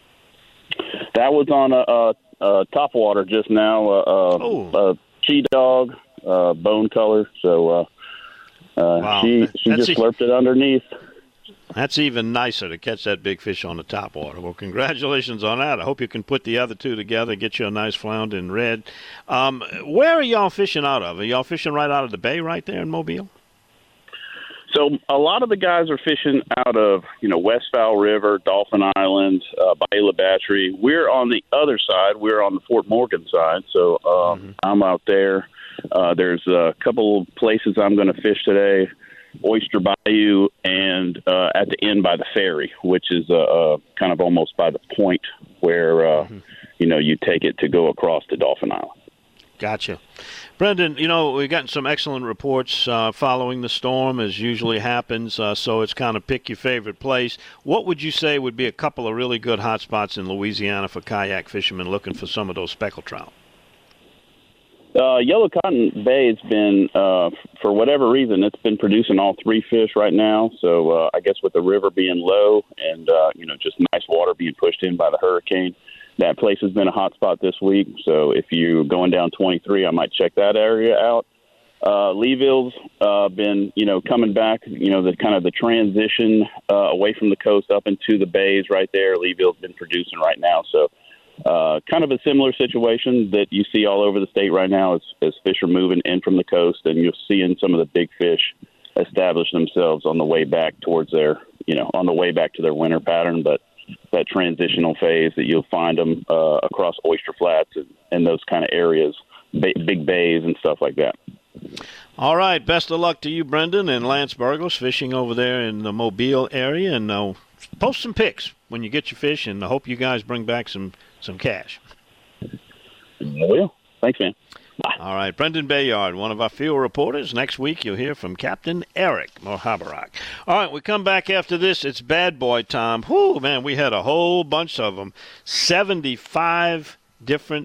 That was on a, a, a topwater just now, a, a, oh. a she-dog, uh, bone color. So uh, uh, wow. she she That's just e- slurped it underneath. That's even nicer to catch that big fish on the topwater. Well, congratulations on that. I hope you can put the other two together, get you a nice flounder in red. Um, where are y'all fishing out of? Are y'all fishing right out of the bay right there in Mobile? So a lot of the guys are fishing out of, you know, West Fowl River, Dolphin Island, uh, Beulah Battery. We're on the other side. We're on the Fort Morgan side. So um, mm-hmm. I'm out there. Uh, there's a couple places I'm going to fish today, Oyster Bayou and uh, at the end by the ferry, which is uh, uh, kind of almost by the point where, uh, mm-hmm. you know, you take it to go across to Dolphin Island. Gotcha. Brendan, you know, we've gotten some excellent reports uh, following the storm, as usually happens, uh, so it's kind of pick your favorite place. What would you say would be a couple of really good hot spots in Louisiana for kayak fishermen looking for some of those speckled trout? Uh, Yellow Cotton Bay has been, uh, for whatever reason, it's been producing all three fish right now. So uh, I guess with the river being low and, uh, you know, just nice water being pushed in by the hurricane, that place has been a hot spot this week. So if you're going down twenty-three, I might check that area out. Uh, Leeville's uh, been, you know, coming back, you know, the kind of the transition uh, away from the coast up into the bays right there. Leeville's been producing right now. So uh, kind of a similar situation that you see all over the state right now as, as fish are moving in from the coast, and you're seeing some of the big fish establish themselves on the way back towards their, you know, on the way back to their winter pattern. But that transitional phase that you'll find them uh, across Oyster Flats and, and those kind of areas, ba- big bays and stuff like that. All right. Best of luck to you, Brendan, and Lance Burgos fishing over there in the Mobile area. And uh, post some pics when you get your fish, and I hope you guys bring back some, some cash. I will. Thanks, man. Bye. All right, Brendan Bayard, one of our field reporters. Next week, you'll hear from Captain Eric Mohabarak. All right, we come back after this. It's bad boy time. Whoo, man, we had a whole bunch of them. seventy-five different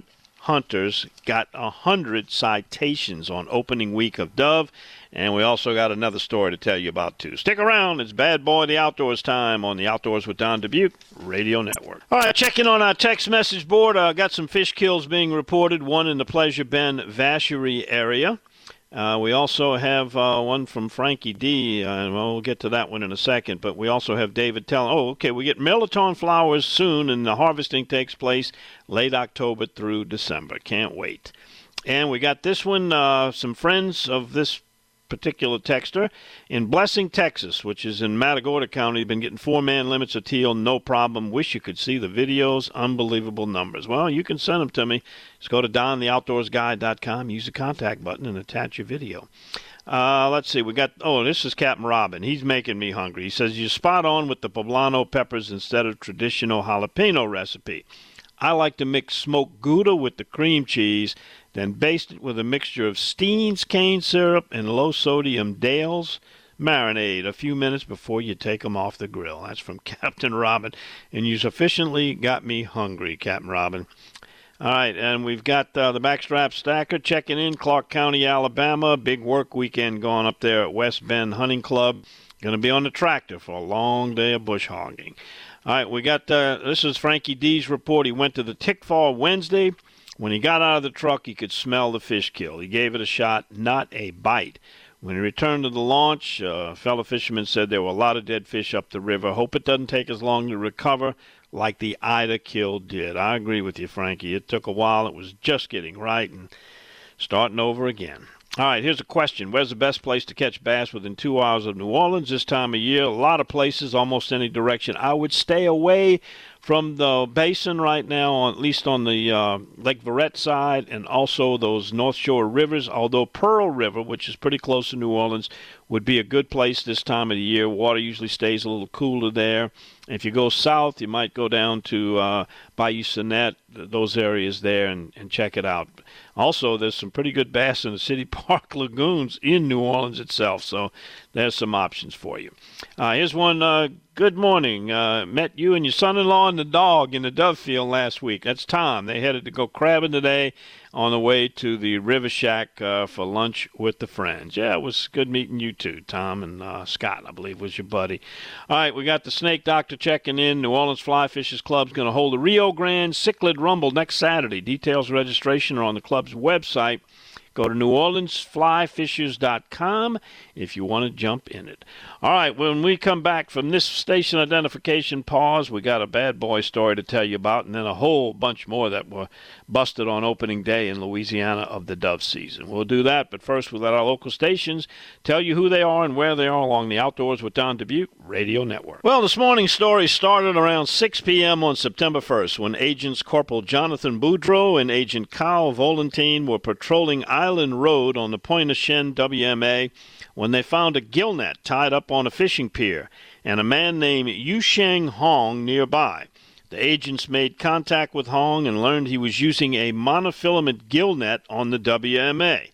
hunters got one hundred citations on opening week of Dove. And we also got another story to tell you about, too. Stick around. It's Bad Boy the Outdoors time on the Outdoors with Don Dubuque Radio Network. All right, checking on our text message board. I uh, got some fish kills being reported, one in the Pleasure Bend Vacherie area. Uh, we also have uh, one from Frankie D. Uh, well, we'll get to that one in a second. But we also have David telling, oh, okay, we get Mirliton flowers soon, and the harvesting takes place late October through December. Can't wait. And we got this one, uh, some friends of this particular texter in Blessing, Texas, which is in Matagorda County. Been getting four-man limits of teal, no problem. Wish you could see the videos. Unbelievable numbers. Well, you can send them to me. Just go to don the outdoors guy dot com, use the contact button, and attach your video. Uh, let's see. We got, oh, this is Captain Robin. He's making me hungry. He says, you're spot on with the poblano peppers instead of traditional jalapeno recipe. I like to mix smoked Gouda with the cream cheese, then baste it with a mixture of Steen's cane syrup and low-sodium Dale's marinade a few minutes before you take them off the grill. That's from Captain Robin. And you sufficiently got me hungry, Captain Robin. All right, and we've got uh, the Backstrap Stacker checking in, Clark County, Alabama. Big work weekend going up there at West Bend Hunting Club. Going to be on the tractor for a long day of bush hogging. All right, we got, uh, this is Frankie D's report. He went to the Tick Fall Wednesday. When he got out of the truck, he could smell the fish kill. He gave it a shot, not a bite. When he returned to the launch, uh, a fellow fisherman said there were a lot of dead fish up the river. Hope it doesn't take as long to recover like the Ida kill did. I agree with you, Frankie. It took a while. It was just getting right and starting over again. All right, here's a question. Where's the best place to catch bass within two hours of New Orleans this time of year? A lot of places, almost any direction. I would stay away from the basin right now, on, at least on the uh, Lake Verret side, and also those North Shore rivers, although Pearl River, which is pretty close to New Orleans, would be a good place this time of the year. Water usually stays a little cooler there. If you go south, you might go down to uh, Bayou Sinette, those areas there, and, and check it out. Also, there's some pretty good bass in the City Park lagoons in New Orleans itself, so there's some options for you. Uh, here's one. Uh, good morning. Uh, met you and your son-in-law and the dog in the Dove Field last week. That's Tom. They headed to go crabbing today on the way to the River Shack uh, for lunch with the friends. Yeah, it was good meeting you too, Tom, and uh, Scott, I believe, was your buddy. All right, we got the Snake Doctor checking in. New Orleans Fly Fishers Club's going to hold the Rio Grande Cichlid Rumble next Saturday. Details of registration are on the club's website. Go to new orleans fly fishers dot com if you want to jump in it. All right, when we come back from this station identification pause, we got a bad boy story to tell you about, and then a whole bunch more that were busted on opening day in Louisiana of the dove season. We'll do that, but first we'll let our local stations tell you who they are and where they are along the Outdoors with Don Dubuque Radio Network. Well, this morning's story started around six p.m. on September first when Agents Corporal Jonathan Boudreau and Agent Kyle Volantine were patrolling Island Road on the Pointe-aux-Chenes W M A when they found a gill net tied up on a fishing pier and a man named Yusheng Hong nearby. The agents made contact with Hong and learned he was using a monofilament gill net on the W M A.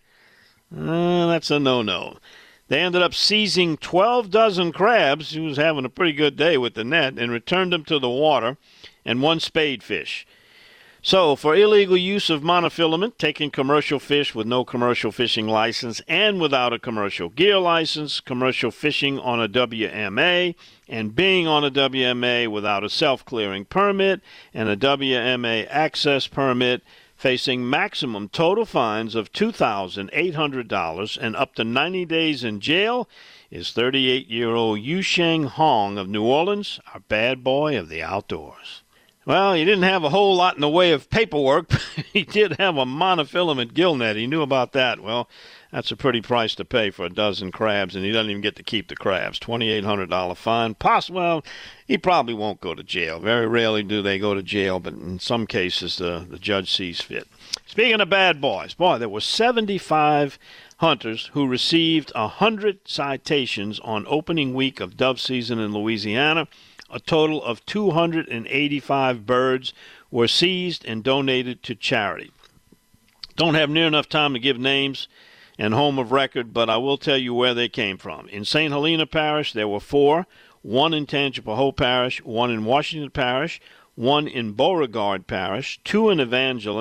Uh, that's a no-no. They ended up seizing twelve dozen crabs, he was having a pretty good day with the net, and returned them to the water, and one spadefish. So, for illegal use of monofilament, taking commercial fish with no commercial fishing license and without a commercial gear license, commercial fishing on a W M A, and being on a W M A without a self-clearing permit and a W M A access permit, facing maximum total fines of two thousand eight hundred dollars and up to ninety days in jail, is thirty-eight-year-old Yusheng Hong of New Orleans, our bad boy of the outdoors. Well, he didn't have a whole lot in the way of paperwork, but he did have a monofilament gill net. He knew about that. Well, that's a pretty price to pay for a dozen crabs, and he doesn't even get to keep the crabs. twenty-eight hundred dollars fine. Poss- well, he probably won't go to jail. Very rarely do they go to jail, but in some cases the, the judge sees fit. Speaking of bad boys, boy, there were seventy-five hunters who received one hundred citations on opening week of dove season in Louisiana. A total of two hundred eighty-five birds were seized and donated to charity. Don't have near enough time to give names and home of record, but I will tell you where they came from. In Saint Helena Parish, there were four, one in Tangipahoa Parish, one in Washington Parish, one in Beauregard Parish, two in Evangeline,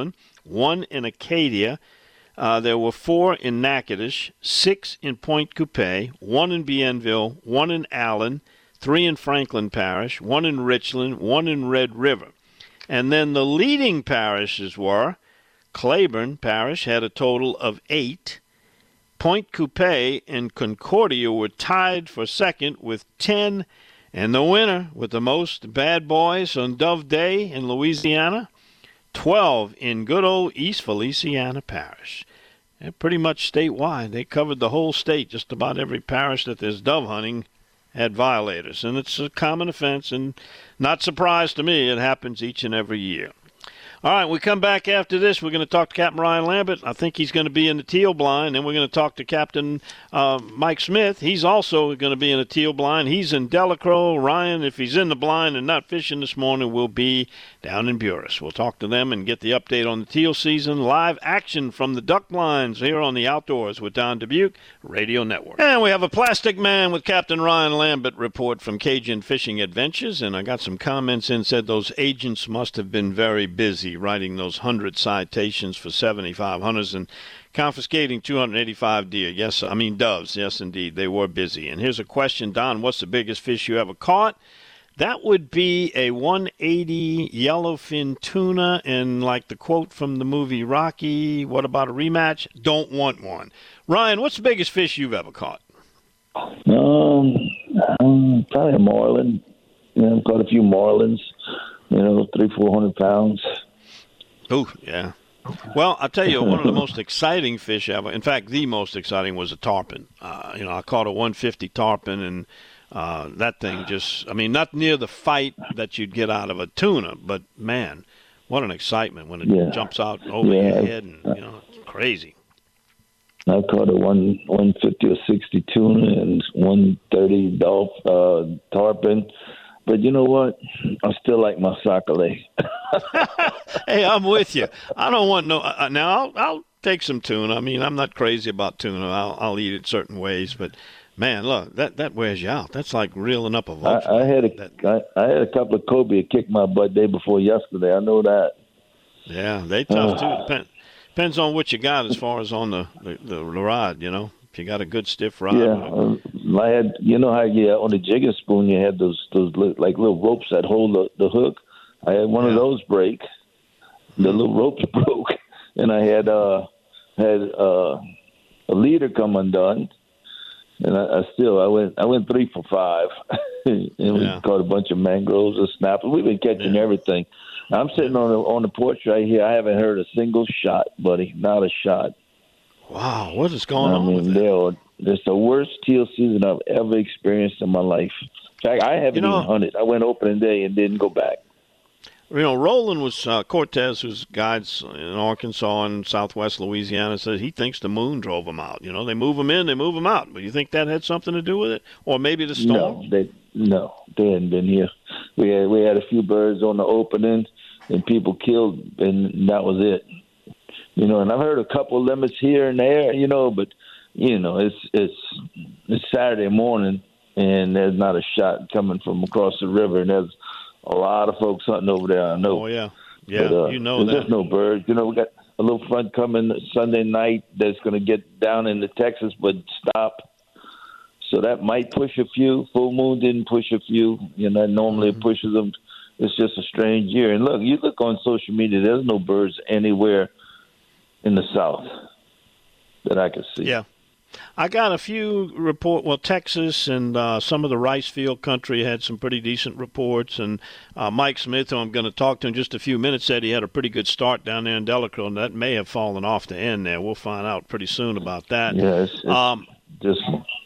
one in Acadia. Uh, there were four in Natchitoches, six in Point Coupé, one in Bienville, one in Allen, three in Franklin Parish, one in Richland, one in Red River. And then the leading parishes were Claiborne Parish had a total of eight. Point Coupé and Concordia were tied for second with ten. And the winner with the most bad boys on Dove Day in Louisiana, twelve in good old East Feliciana Parish. And pretty much statewide. They covered the whole state. Just about every parish that there's dove hunting had violators. And it's a common offense, and not surprised to me. It happens each and every year. All right, we come back after this. We're going to talk to Captain Ryan Lambert. I think he's going to be in the teal blind. Then we're going to talk to Captain uh, Mike Smith. He's also going to be in the teal blind. He's in Delacroix. Ryan, if he's in the blind and not fishing this morning, will be down in Buras. We'll talk to them and get the update on the teal season. Live action from the duck blinds here on the Outdoors with Don Dubuque Radio Network. And we have a Plastic Man with Captain Ryan Lambert report from Cajun Fishing Adventures. And I got some comments in, said those agents must have been very busy writing those one hundred citations for seventy-five hunters and confiscating two hundred eighty-five deer. Yes, I mean doves. Yes, indeed. They were busy. And here's a question, Don. What's the biggest fish you ever caught? That would be a one eighty yellowfin tuna. And like the quote from the movie Rocky, what about a rematch? Don't want one. Ryan, what's the biggest fish you've ever caught? Um, um probably a marlin. You know, I've caught a few marlins, you know, three, four hundred pounds. Oh, yeah. Well, I'll tell you, one of the most exciting fish ever, in fact, the most exciting was a tarpon. Uh, you know, I caught a one fifty tarpon, and uh, that thing just, I mean, not near the fight that you'd get out of a tuna, but, man, what an excitement when it yeah. jumps out over yeah. your head, and, you know, it's crazy. I caught a one, 150 or sixty tuna and one thirty dolph, uh, tarpon. But you know what? I still like my sac-a-lait. Hey, I'm with you. I don't want no. Uh, now I'll I'll take some tuna. I mean, I'm not crazy about tuna. I'll I'll eat it certain ways, but man, look, that, that wears you out. That's like reeling up a vulture. I, I had a that, I, I had a couple of cobia kick my butt day before yesterday. I know that. Yeah, they tough too. Depend, depends on what you got as far as on the the, the rod. You know, if you got a good stiff rod. Yeah, um, I had. You know how yeah on the jigging spoon you had those those like little ropes that hold the, the hook. I had one yeah. of those break. The little ropes broke, and I had uh had uh, a leader come undone, and I, I still I went I went three for five, and we yeah. caught a bunch of mangroves and snappers. We've been catching yeah. everything. I'm sitting on the on the porch right here. I haven't heard a single shot, buddy. Not a shot. Wow, what is going I on? mean, with they're, it's the worst teal season I've ever experienced in my life. In fact, I haven't you know, even hunted. I went opening day and didn't go back. You know, Roland was uh, Cortez, who's guides in Arkansas and southwest Louisiana, says he thinks the moon drove them out. You know, they move them in, they move them out. But you think that had something to do with it, or maybe the storm? No, they no, they hadn't been here. We had we had a few birds on the opening, and people killed, and that was it. You know, and I've heard a couple limits here and there. You know, but you know, it's it's it's Saturday morning, and there's not a shot coming from across the river, and there's a lot of folks hunting over there, I know. Oh, yeah. Yeah, but, uh, you know that. There's no birds. You know, we got a little front coming Sunday night that's going to get down into Texas but stop. So that might push a few. Full moon didn't push a few. You know, normally mm-hmm. it pushes them. It's just a strange year. And look, you look on social media, there's no birds anywhere in the South that I can see. Yeah. I got a few report. Well, Texas and uh, some of the rice field country had some pretty decent reports. And uh, Mike Smith, who I'm going to talk to in just a few minutes, said he had a pretty good start down there in Delacroix, and that may have fallen off the end there. We'll find out pretty soon about that. Yeah, it's, it's um, just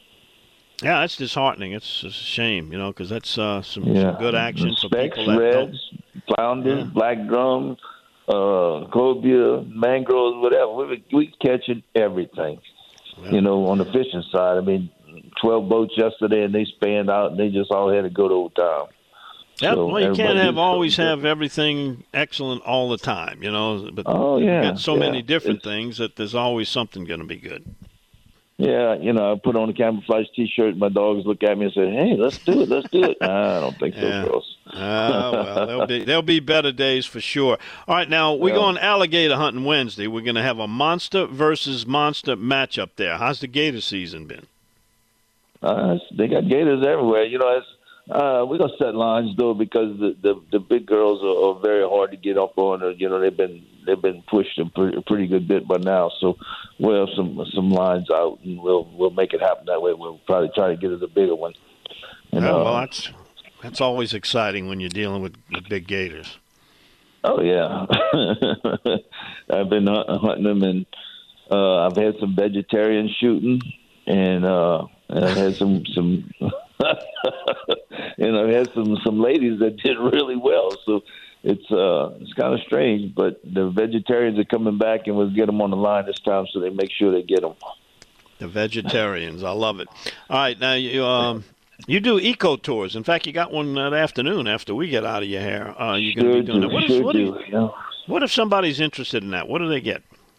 yeah, it's disheartening. It's, it's a shame, you know, because that's uh, some, yeah. some good action for Specks, people that reds, don't. flounders, yeah. black drum, uh, cobia, mangroves, whatever. We we catching everything. Yeah. You know, on the fishing side, I mean, twelve boats yesterday, and they spanned out, and they just all had to go to old town. Yep. So well, you can't have always so have everything excellent all the time, you know. But oh yeah, you've got so yeah. many different it's, things that there's always something going to be good. Yeah, you know, I put on a camouflage T-shirt, and my dogs look at me and say, "Hey, let's do it, let's do it." I don't think yeah. so, girls. Ah, well, there'll be there'll be better days for sure. All right, now we're Yeah. going alligator hunting Wednesday. We're going to have a monster versus monster matchup there. How's the gator season been? Uh, they got gators everywhere. You know, it's, uh, we're gonna set lines though because the, the, the big girls are, are very hard to get up on. You know, they've been they've been pushed a pretty, a pretty good bit by now. So we'll have some some lines out and we'll we'll make it happen that way. We'll probably try to get it a bigger one. And, Oh, uh, well, that's that's always exciting when you're dealing with, with big gators. Oh yeah, I've been hunt- hunting them, and uh, I've had some vegetarian shooting, and, uh, and I've had some some, and I've had some some ladies that did really well. So it's uh, it's kind of strange, but the vegetarians are coming back, and we'll get them on the line this time, so they make sure they get them. The vegetarians, I love it. All right, now you um you do eco tours. In fact, you got one that afternoon after we get out of your hair. Uh, you're going to Sure be doing do, that. What if, sure what, do, if, you know. what if somebody's interested in that? What do they get?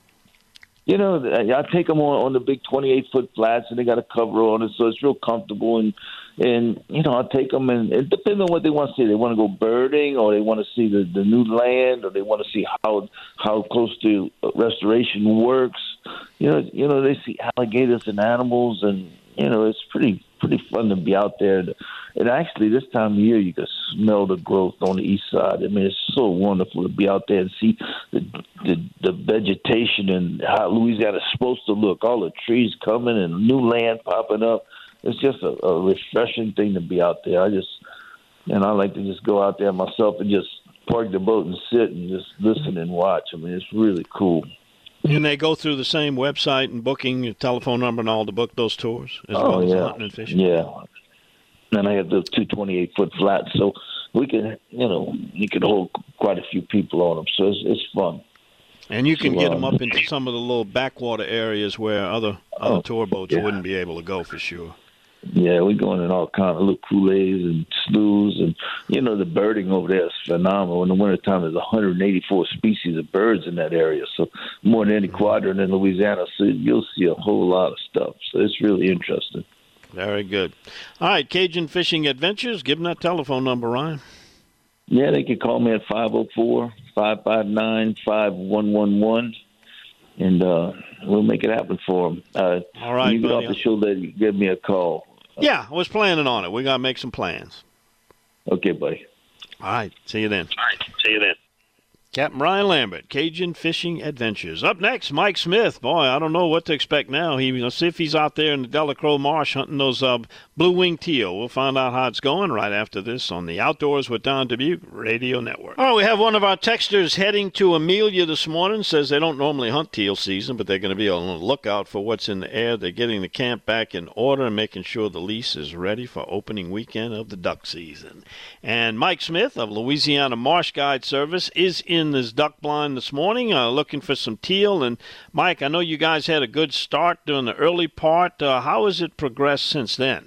You know, I take them on, on the big twenty-eight foot flats, and they got a cover on it, so it's real comfortable. And and you know, I take them, and it depends on what they want to see. They want to go birding, or they want to see the, the new land, or they want to see how how close to restoration works. You know, you know, they see alligators and animals, and you know, it's pretty pretty fun to be out there. And actually, this time of year, you can smell the growth on the east side. I mean, it's so wonderful to be out there and see the the, the vegetation and how Louisiana is supposed to look. All the trees coming and new land popping up. It's just a, a refreshing thing to be out there. I just, and I like to just go out there myself and just park the boat and sit and just listen and watch. I mean, it's really cool. And they go through the same website and booking, your telephone number and all to book those tours as Oh, well as yeah. hunting and fishing? Yeah. And I have the two twenty-eight foot flats, so we can, you know, you can hold quite a few people on them. So it's, it's fun. And you can So, get um, them up into some of the little backwater areas where other other Oh, tour boats yeah. wouldn't be able to go for sure. Yeah, we're going in all kind of little Kool-Aids and sloughs, and you know the birding over there is phenomenal. In the wintertime, there's one hundred eighty-four species of birds in that area, so more than any quadrant in Louisiana. So you'll see a whole lot of stuff. So it's really interesting. Very good. All right, Cajun Fishing Adventures. Give them that telephone number, Ryan. Yeah, they can call me at five oh four, five five nine, five one one one, and uh, we'll make it happen for them. Uh, All right, when you get buddy. off the show, then give me a call. Yeah, I was planning on it. We got to make some plans. Okay, buddy. All right, see you then. All right. See you then. Captain Ryan Lambert, Cajun Fishing Adventures. Up next, Mike Smith. Boy, I don't know what to expect now. He, let's see if he's out there in the Delacroix Marsh hunting those uh, blue-winged teal. We'll find out how it's going right after this on the Outdoors with Don Dubuque Radio Network. All right, we have one of our texters heading to Amelia this morning. Says they don't normally hunt teal season, but they're going to be on the lookout for what's in the air. They're getting the camp back in order and making sure the lease is ready for opening weekend of the duck season. And Mike Smith of Louisiana Marsh Guide Service is in this duck blind this morning, uh, looking for some teal. And Mike, I know you guys had a good start during the early part. Uh, how has it progressed since then?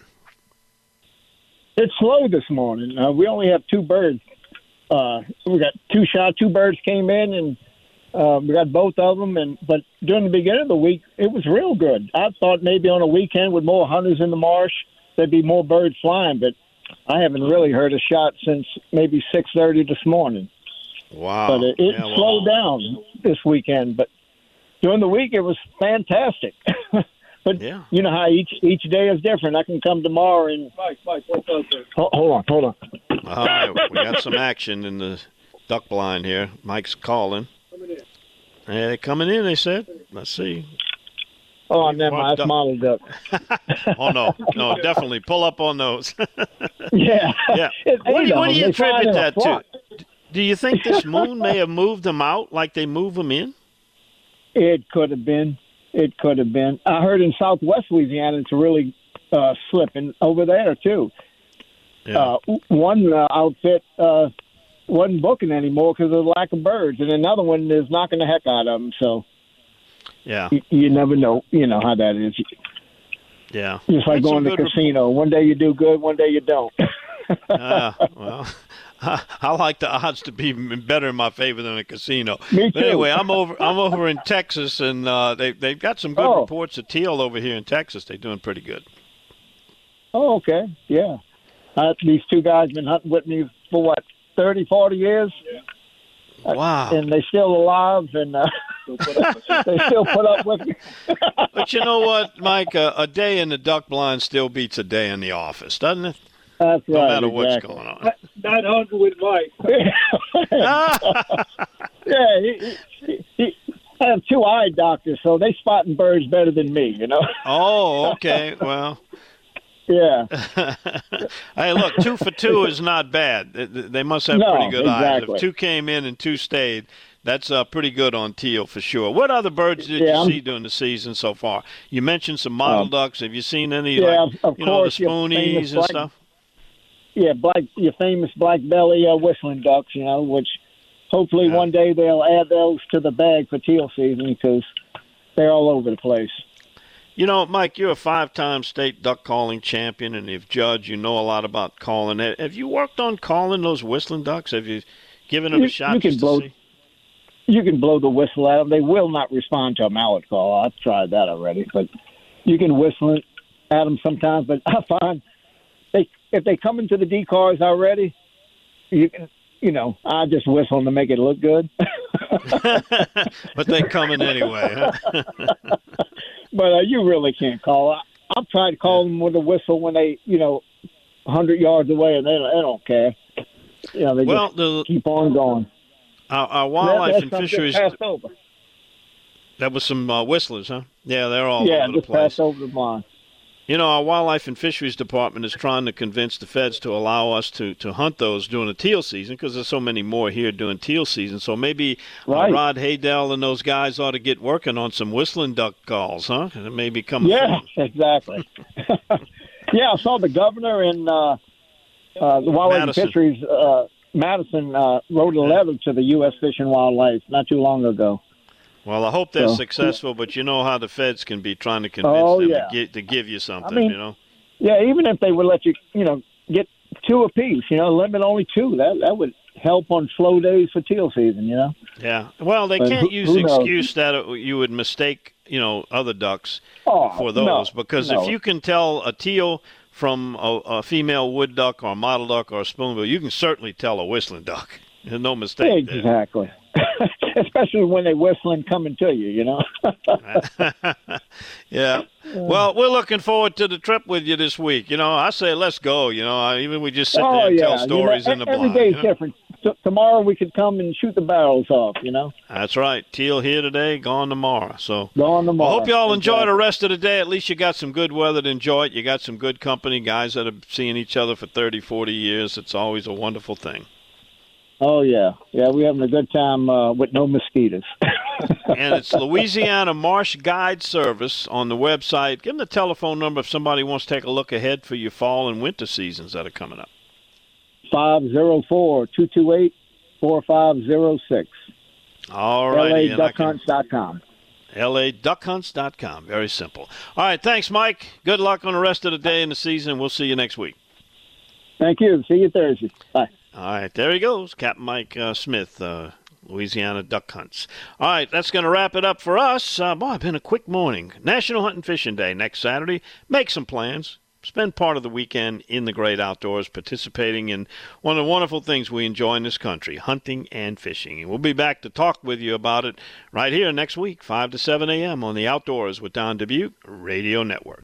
It's slow this morning. Uh, we only have two birds. Uh, we got two shot. Two birds came in, and uh, we got both of them. And but during the beginning of the week, it was real good. I thought maybe on a weekend with more hunters in the marsh, there'd be more birds flying. But I haven't really heard a shot since maybe six thirty this morning. Wow. But it, it Yeah, well, slowed down this weekend. But during the week, it was fantastic. But Yeah. you know how each each day is different. I can come tomorrow and Mike, Mike, what's up there? Hold, hold on, hold on. All right, we got some action in the duck blind here. Mike's calling. Hey, they're coming in, they said. Let's see. Oh, never mind. That's Molly Duck. Oh, no. No, definitely. Pull up on those. Yeah. Yeah. It's What do you, what do eight you of them. They fly attribute in a that to? flock. Do you think this moon may have moved them out like they move them in? It could have been. It could have been. I heard in Southwest Louisiana it's really uh, slipping over there too. Yeah. Uh, one uh, outfit uh, wasn't booking anymore because of the lack of birds, and another one is knocking the heck out of them. So yeah. you, you never know. You know how that is. Yeah. Just like Had some going to good the casino. One day you do good, one day you don't. Uh, well, I, I like the odds to be better in my favor than a casino. Me But too. anyway, I'm over. I'm over in Texas, and uh, they they've got some good Oh. reports of teal over here in Texas. They're doing pretty good. Oh, okay. Yeah. Uh, these two guys been hunting with me for what, thirty, forty years. Wow. Uh, and they still alive, and uh, they still put up with me. But you know what, Mike? Uh, a day in the duck blind still beats a day in the office, doesn't it? That's no right. matter exactly. what's going on. Not hunting with Mike. yeah, he, he, he, I have two eye doctors, so they spotting birds better than me, you know. Oh, okay. Well. Yeah. Hey, look, two for two is not bad. They must have no, pretty good exactly. eyes. If two came in and two stayed, that's uh, pretty good on teal for sure. What other birds did yeah, you I'm, see during the season so far? You mentioned some mottle um, ducks. Have you seen any, yeah, like, of you know, course, the spoonies and black, stuff? Yeah, black, your famous black belly uh, whistling ducks, you know, which hopefully yeah. one day they'll add those to the bag for teal season because they're all over the place. You know, Mike, you're a five-time state duck calling champion, and if judge, you know a lot about calling. Have you worked on calling those whistling ducks? Have you given them you, a shot you can just blow, to see? You can blow the whistle at them. They will not respond to a mallard call. I've tried that already, but you can whistle at them sometimes. But I find they if they come into the decars already, you can, you know, I just whistle to make it look good. But they coming anyway, huh? But uh, you really can't call. I, I've tried to call them with a whistle when they, you know, one hundred yards away, and they, they don't care. You know, they well, just the, keep on going. Our, our wildlife that, and fisheries. Over. That was some uh, whistlers, huh? Yeah, they're all yeah, over the just place. passed over the line. You know, our wildlife and fisheries department is trying to convince the feds to allow us to, to hunt those during the teal season because there's so many more here during teal season. So maybe right. uh, Rod Haydell and those guys ought to get working on some whistling duck calls, huh? It may become a yeah, thing. exactly. Yeah, I saw the governor and uh, uh, the wildlife Madison. and fisheries. Uh, Madison uh, wrote a letter to the U S Fish and Wildlife not too long ago. Well, I hope they're so, successful, but you know how the feds can be trying to convince oh, them yeah. to, get, to give you something, I mean, you know? Yeah, even if they would let you, you know, get two apiece, you know, limit only two, that that would help on slow days for teal season, you know? Yeah. Well, they but can't who, use who the knows? excuse that it, you would mistake, you know, other ducks oh, for those. No, because no. if you can tell a teal from a, a female wood duck or a mottle duck or a spoonbill, you can certainly tell a whistling duck. There's no mistake exactly. Especially when they're whistling coming to you, you know? Yeah. Well, we're looking forward to the trip with you this week. You know, I say let's go. You know, I, even we just sit oh, there and yeah. tell stories you know, in the every blind. day's You know? different. T- tomorrow we could come and shoot the barrels off, you know? That's right. Teal here today, gone tomorrow. So gone tomorrow. I hope you all enjoy exactly. the rest of the day. At least you got some good weather to enjoy it. You got some good company, guys that have seen each other for thirty, forty years. It's always a wonderful thing. Oh, yeah. Yeah, we're having a good time uh, with no mosquitoes. And it's Louisiana Marsh Guide Service on the website. Give them the telephone number if somebody wants to take a look ahead for your fall and winter seasons that are coming up. five oh four, two two eight, four five oh six. All right. L A duck hunts dot com. L A duck hunts dot com. Very simple. All right. Thanks, Mike. Good luck on the rest of the day and the season. We'll see you next week. Thank you. See you Thursday. Bye. All right, there he goes, Captain Mike uh, Smith, uh, Louisiana Duck Hunts. All right, that's going to wrap it up for us. Uh, boy, it's been a quick morning. National Hunting Fishing Day next Saturday. Make some plans. Spend part of the weekend in the great outdoors participating in one of the wonderful things we enjoy in this country, hunting and fishing. And we'll be back to talk with you about it right here next week, five to seven a.m. on the Outdoors with Don Dubuque Radio Network.